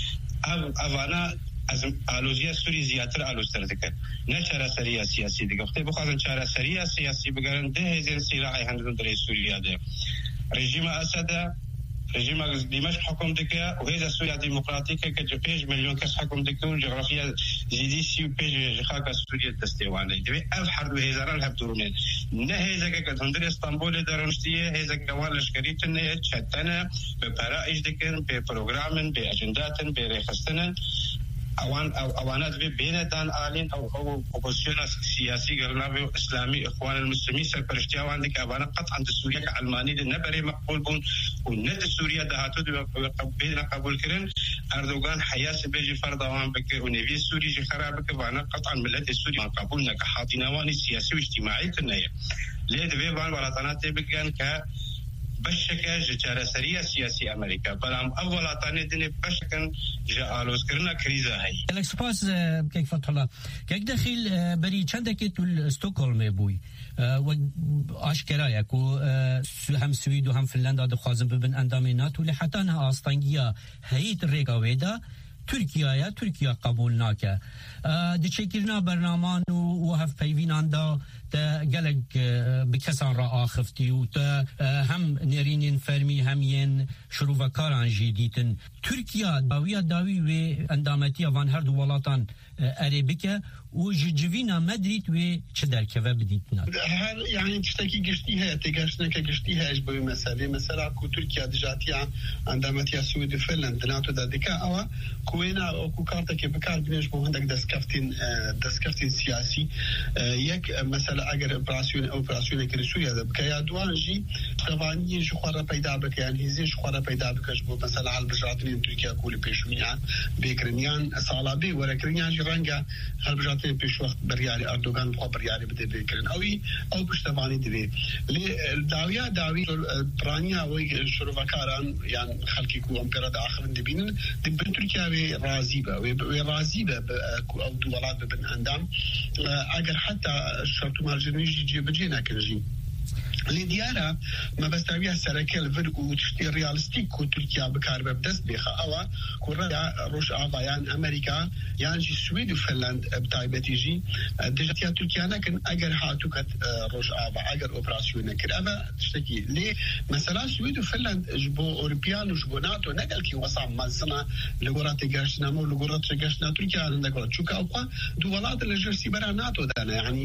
أفانا از آلوزیا سوری زیاتر آلوستر دکن نه شارسیه سیاسی دیگه وقتی بخوادن شارسیه سیاسی بگرن ده هزار سلاحی هندون در سوریه ده رژیم اسد رژیم دمشق حكم دكيا وهذا سوريا ديمقراطية كجبيج مليون كاس حكم دكتور جغرافيا زيدي سيو بيج جخاكا سوريا تستواني دبي ألف حرب هزاران الهب درونين نهزا كتندر اسطنبول درونشتيه هزا كوان لشكريتن تشتنا ببرائج دكن ببروغرامن بأجنداتن بريخستن اوان او اوانات به بین دان آلین او او اپوزیسیون سیاسی گرناوی اسلامی اخوان المسلمین سرپرشتیا وان دک اوان قطعا سوریا كعلماني نبري مقبول بون ونت سوريا دهاتو بين قبول كرن اردوغان حياس بيجي فرض اوان بك ونبي سوري جي خرابك وانا قطعا ملت سوريا قبولنا كحاضنواني سياسي واجتماعي كنيه ليه دبي بان ولاطانات بكان ك بشكل جارة سريع سياسي أمريكا بلام أول طاني دني بشكل جالوس كرنا كريزة هاي. الإكسباس كيف فتح الله كيف دخل بري چند كتول ستوكهولم بوي وأشكرا يكو هم سويد وهم فنلندا دخوازن ببن أندامي ناتو لحتى أنها أستانجيا هيت ريقا ويدا تركيا يا تركيا قبولناك دشكرنا برنامج وهف بيفين دا قالك بكسان رأى خفتي وتا هم نيرين فرمي هم ين شروفا كاران جديدن تركيا داوية داوي واندامتيا وان هرد ولاتان أريبكا وججفينا مدريد وشدر كذا بديتنا. يعني تشتكي قشتيها تقاشنا كقشتيها إيش بوي مسألة مسألة كو تركيا دجاتيا عندما تياسود فنلند ناتو دادكا أو كوينا أو كو كارتك بكار بنيش بو عندك دسكفتين دسكفتين سياسي يك مسألة أجر أوبراسيون أوبراسيون كريسويا ده بكيا دوانجي طبعاً شو خارة بيدا بك يعني هزين شو خارة بيدا بك شو مسألة على البجراتين تركيا كل بيشونيان بيكرنيان صالابي وركرنيان جرانجا البجرات پیش وقت بریاری اردوغان بخوا بریاری بده بکرن اوی او پشتوانی دوی لی داویا داوی برانیا وی شروفکاران یعنی خلقی کو امپرا دا آخرین دبینن دبن ترکیا وی رازی با وی رازی با او دولات ببن اندام اگر حتی شرطو مارجنیجی جی بجی نکنجی لديارة ما بستويها سركل فرقو تشتي ريالستيك و تركيا بكار ببدس بيخا أوا كورا روش آبا يعني أمريكا يعني جي سويد و فنلند بتايبتي جي دجاتيا تركيا نكن أجر هاتوكت روش آبا أجر أوبراسيون نكر أبا تشتكي ليه مثلا سويد و فنلند جبو أوروبيان و جبو ناتو نقل كي وصع مزنا لغورات جاشنا مو لغورات جاشنا تركيا نقول شو كأوقا دولات اللي جرسي برا ناتو دانا يعني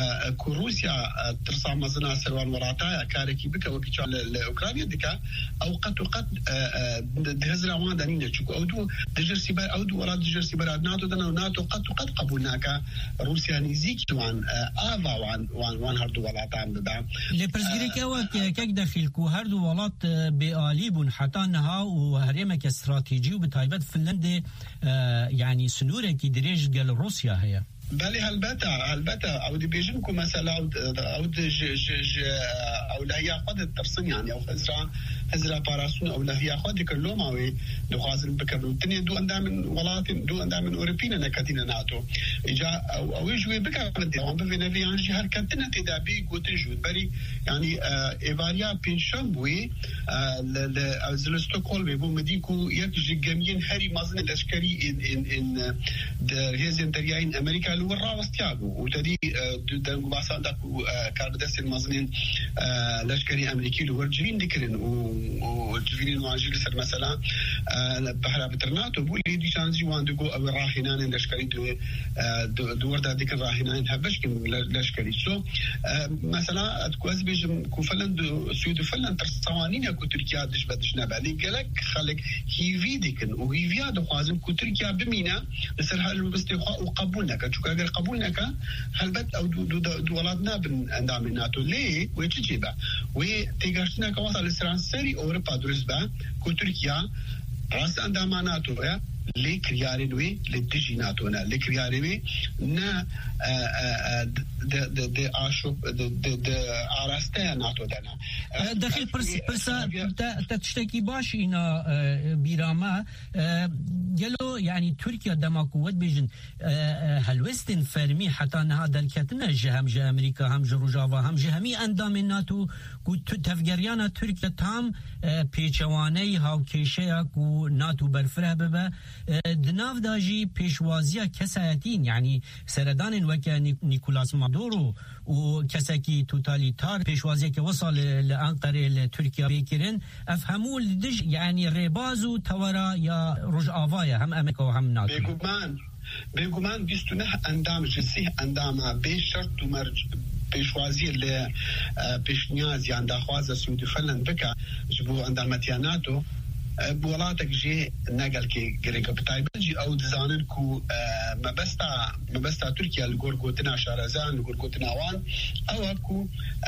كروسيا ترصع مزنا سروان وراتايا كاركي بكا وكيشا لأوكرانيا دكا أو قد وقد دهزنا وان دانينا تشوكو أو دو دجرسي بار أو دو ورات دجرسي بار ناتو دانا وناتو قد وقد قبولناكا روسيا نيزيكي وان آفا وان وان وان هردو ولاتان بدا لبرزجري كوا كيك داخلكو هردو ولات بآليبون حتى نها وهريمك استراتيجي وبتايبت فنلند يعني سنورة كي دريج قال روسيا هي بالي هالبتا هالبتا او دي بيجنكم مثلا او او ج ج او لا هي قد ترسم يعني او خزرا خزرا باراسون او لا هي قد كلهم او دخازن بكبر تني دو اندام من ولات دو اندام من اوروبينا نكاتينا ناتو اجا او او يجوي بكبر دي هم بفينا في انجي هركتنا تدابي قوتجود بري يعني ايفاريا بينشامبوي ل ستوكهولم بو مديكو يكجي جميل هاري مازن الاشكري ان ان ان هيزن درياين امريكا الورا واستياغو وتدي دنگو باسان داكو كاردس المازنين لشكري امريكي الورجلين دكرن والجفين المواجيل سر مثلا بحرا بترناتو بو لي دي شانزي واندغو او راهنان لشكري دو دور دا ديك راهنان هبش كم لشكري سو مثلا اتكواز بيجم كوفلند سويد فلان ترسوانين كو تركيا دش بدش نبالي قالك خلك هي في ديكن وهي في هذا خوازم كو تركيا بمينا سر هالمستخوا وقبولنا كتشوك اگر قبول نکا هلبت او دولتنا بن اندام ناتو ليه ويتجيبا وتيغاشتنا كوصل السرانسري اوروبا درزبا كو تركيا راس اندام ناتو يا ليك ريارينوي للدجي ناتونا ليك ريارينوي نا د د د اشوب د د اراستا ناتو دنا داخل برس برسا تشتكي باش إنا بيراما يلو يعني تركيا دما قوات بيجن هالوستن فرمي حتى هذا الكتنا جهم جه أمريكا هم جروجافا هم جهمي أندام الناتو كو تفجريانا تركيا تام بيجواني هاو كيشيا كو ناتو برفره ببا دناف داجي بيشوازيا كساتين يعني سردان وكا نيكولاس مادورو وكساكي توتاليتار بيشوازيا كوصل لأنقرة لتركيا بيكرن أفهموا لدج يعني ريبازو تورا يا رجعافايا هم أمريكا وهم ناتو بيقومان بيقومان بيستونه أندام جسيه أندام بيشرط ومرج بيشوازي ل بيشنياز يعني داخوازة سعودي فلن بكا جبو أندامتيا ناتو بولاتك جي نقل كي غريكا بتاعي بنجي او دزانن كو ما بستا ما بستا تركيا الغورغوتنا شارزان الغورغوتنا وان او كو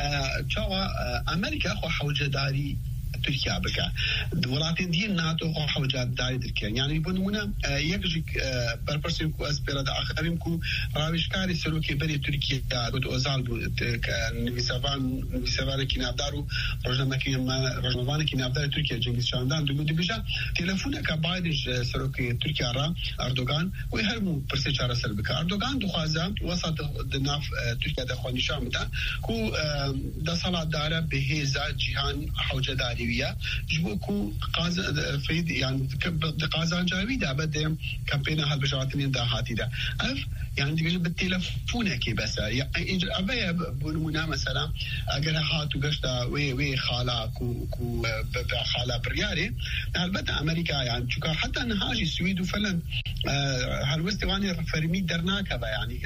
تشوا امريكا خو حوجه داري تركيا بكا ولاتين دي ناتو خو حوجه داري تركيا يعني بنمونه يكجي بربرسين كو اسبيرا دا اخرين كو راويشكاري سلوكي بري تركيا بود اوزال بود نويسافان نويسافان كي نابدارو رجنا كي رجنا كي نابدار تركيا جنگيز شاندان دو دي بيجا تليفون كبايدج سلوكي تركيا را اردوغان ويهرمو برسي چارا سلبك اردوغان دخوازا وسط دناف تركيا دا خواني شام دا كو دا صلاة دارا بهيزا جهان حوجه داري ويا جبوكو قاز فيد يعني قازان جاوي دا بده كامبينا هالبشراتين دا هاتي دا اف يعني دي بالتليفون كي بس يعني ابي بنمونا مثلا اگر هاتو قشتا وي وي خالا كو كو خالا برياري البته امريكا يعني شكا حتى نهاجي السويد وفلن هالوستواني فرمي درناك يعني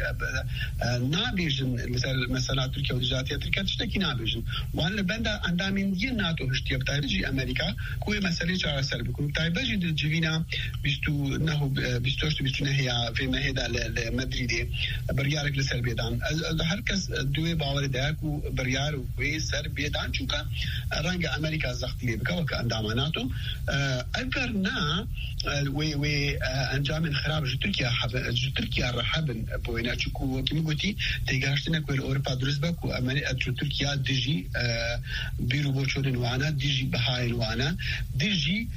نابيجن مثلا مثلا تركيا وجاتيه تركيا تشتكي نابيجن وانا بندا اندامين دي ناتو هشتي بتاعي امريكا كوي مساله على سرب كل تاي بجي جيفينا بيستو انه بيستوش بيستو هي في مهدا لمدريد بريارك لسربيدان هركس دوي باور داك وبريار وي سربيدان شوكا رانج امريكا زختلي بكا وكانداماناتو اذكرنا وي وي انجام انخراب تركيا حب تركيا رحب بوينا شكو كيما قلتي تيغاشتنا كل اوروبا درزبك وامريكا تركيا ديجي بيرو بوشورين وانا ديجي بهاي وانا ديجي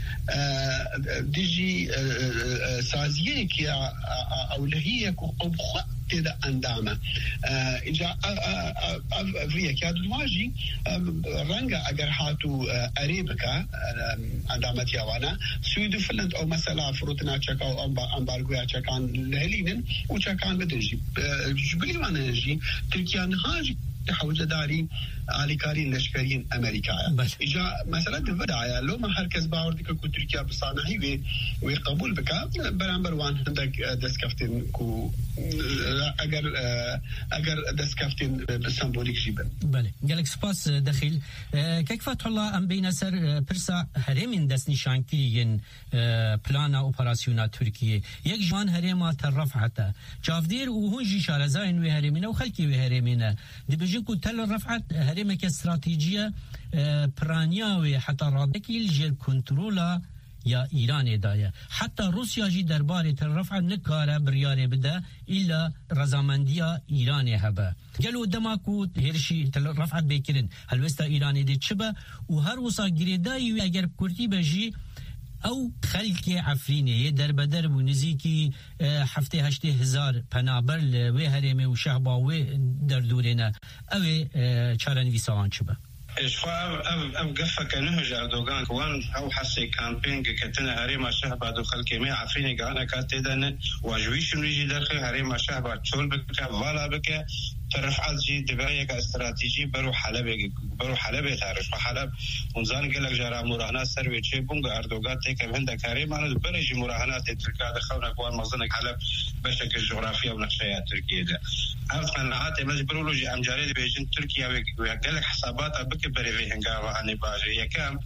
ديجي سازيه كي اولهيه كو تدا اندامه اجا افريقيا كادو واجي رانغا اگر هاتو اريبكا اندامت يوانا سويد فنلند او مثلا فروتنا تشكا او امبارغو تشكان لهلينن وتشكان بدجي جبلي وانا جي تركيا نهاج حوجه داري علي كارين لشكرين امريكا اجا مثلا البدايه لو ما هركز باوردك كو تركيا بصانعي ويقبول بك برامبر وان عندك دسكفتين كو اگر اگر دسكفتين بسمبوليك جيبن بله قالك سباس دخيل كيف فتح الله ام بين سر برسا هرمين دس نشانكرين بلانا اوبراسيونا تركيا يك جوان هرما ترفع حتى جافدير وهون جي شارزاين وهرمينا وخلكي وهرمينا دبجن كو تل رفعت هرمك استراتيجيه برانياوي حتى رادكي الجيل كنترولا يا إيران دايا حتى روسيا جي درباري ترفع نكارة برياري بدا إلا رزامندية إيراني هبا قالوا دماكو هيرشي ترفعت بيكرن هلوستا إيراني دي تشبا وهر وصا قريداي اگر كورتي بجي او خلقي عفريني در بدر ونزيكي حفتي هشتي هزار پنابر لوي هرمي وشهبا وي در دورنا او چارن ويساوان چبا إشفاء أم أم قفة كنهج أردوغان كوان أو حسي كامبينج كتنا هريما شهبة دخل كمية عفيني قانا كاتدن واجويش نيجي داخل هريما شهبة تشول بك فالا بك ترفعات جي دبايا كاستراتيجي برو حلب برو حلب تعرف حلب ونزان قال لك جرى مراهنات سروي شيء بونغ اردوغان تيك عندك كريم انا برج مراهنات تركيا دخلنا كوان مزنك حلب بشكل جغرافيا ونقشيه تركيا ده قناعات مجبرولوجي ام جاري بيجن تركيا وقال لك حسابات بك بري هنغا اني باجي يا كام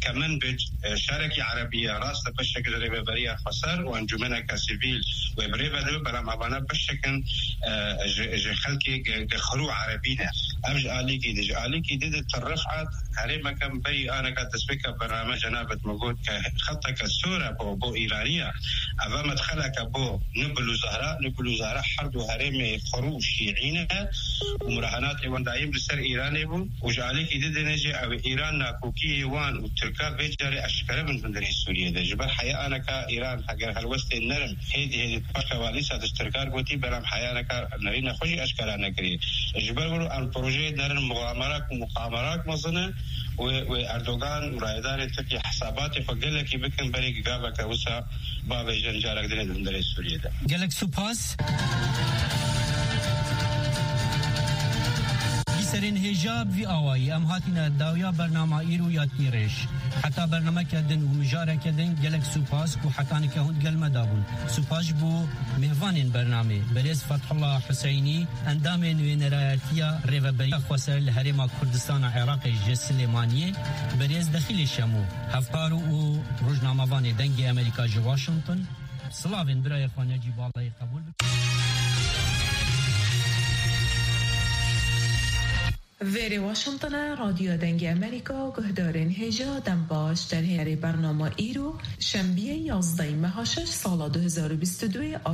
كمان بشاركي عربية راسة بشكل ريبابرية خسر وانجمنا كسيفيل وبريبا دو بلا معبانا بشكل جي خلقي خروع عربينا أمج آليكي دي آليكي دي الرفعة هريما كان بي أنا كتسبيك برنامج جنابة موجود كخطة كالسورة بو, بو إيرانية أبا مدخلك بو نبلو زهراء نبلو زهراء حرد وهريمي خروع شيعينها ومراهنات وان دايم لسر إيراني بو وجعليكي دي, دي نجي أو إيران ناكوكي وان وتركا بيجاري أشكال من فندري سوريا ده جبال حياة أنا كإيران حقر هالوست النرم هيدي هيدي تباشا واليسا دستركار قوتي برام حياة أنا كنرينا خوشي أشكال أنا كري جبال ولو البروجي نرن مغامرات ومقامرات مصنع وأردوغان ورايدان تكي حساباتي فقال لك بكن بري قابا كوسا بابا جنجارك دين فندري سوريا ده قالك سوباس سرین هجاب وی آوایی ام هاتینا داویا برنامه ایرو یا تیرش حتی برنامه کردن و مجاره کردن گلک سوپاس و حتانی که هند گل مدابون سوپاش بو مهوانین برنامه بریز فتح الله حسینی اندام نوی نرایتیا ریوبری خواسر لحرم کردستان عراق جسلیمانیه بریز داخل شمو هفپارو و روزنامه وان دنگ امریکا جو واشنطن سلاوین برای خانجی بالای قبول ویری واشنطن رادیو دنگ امریکا گهدارین هجا دم باش در هر برنامه ایرو شنبه یازده ماه شش سال دو هزار و بیست و دو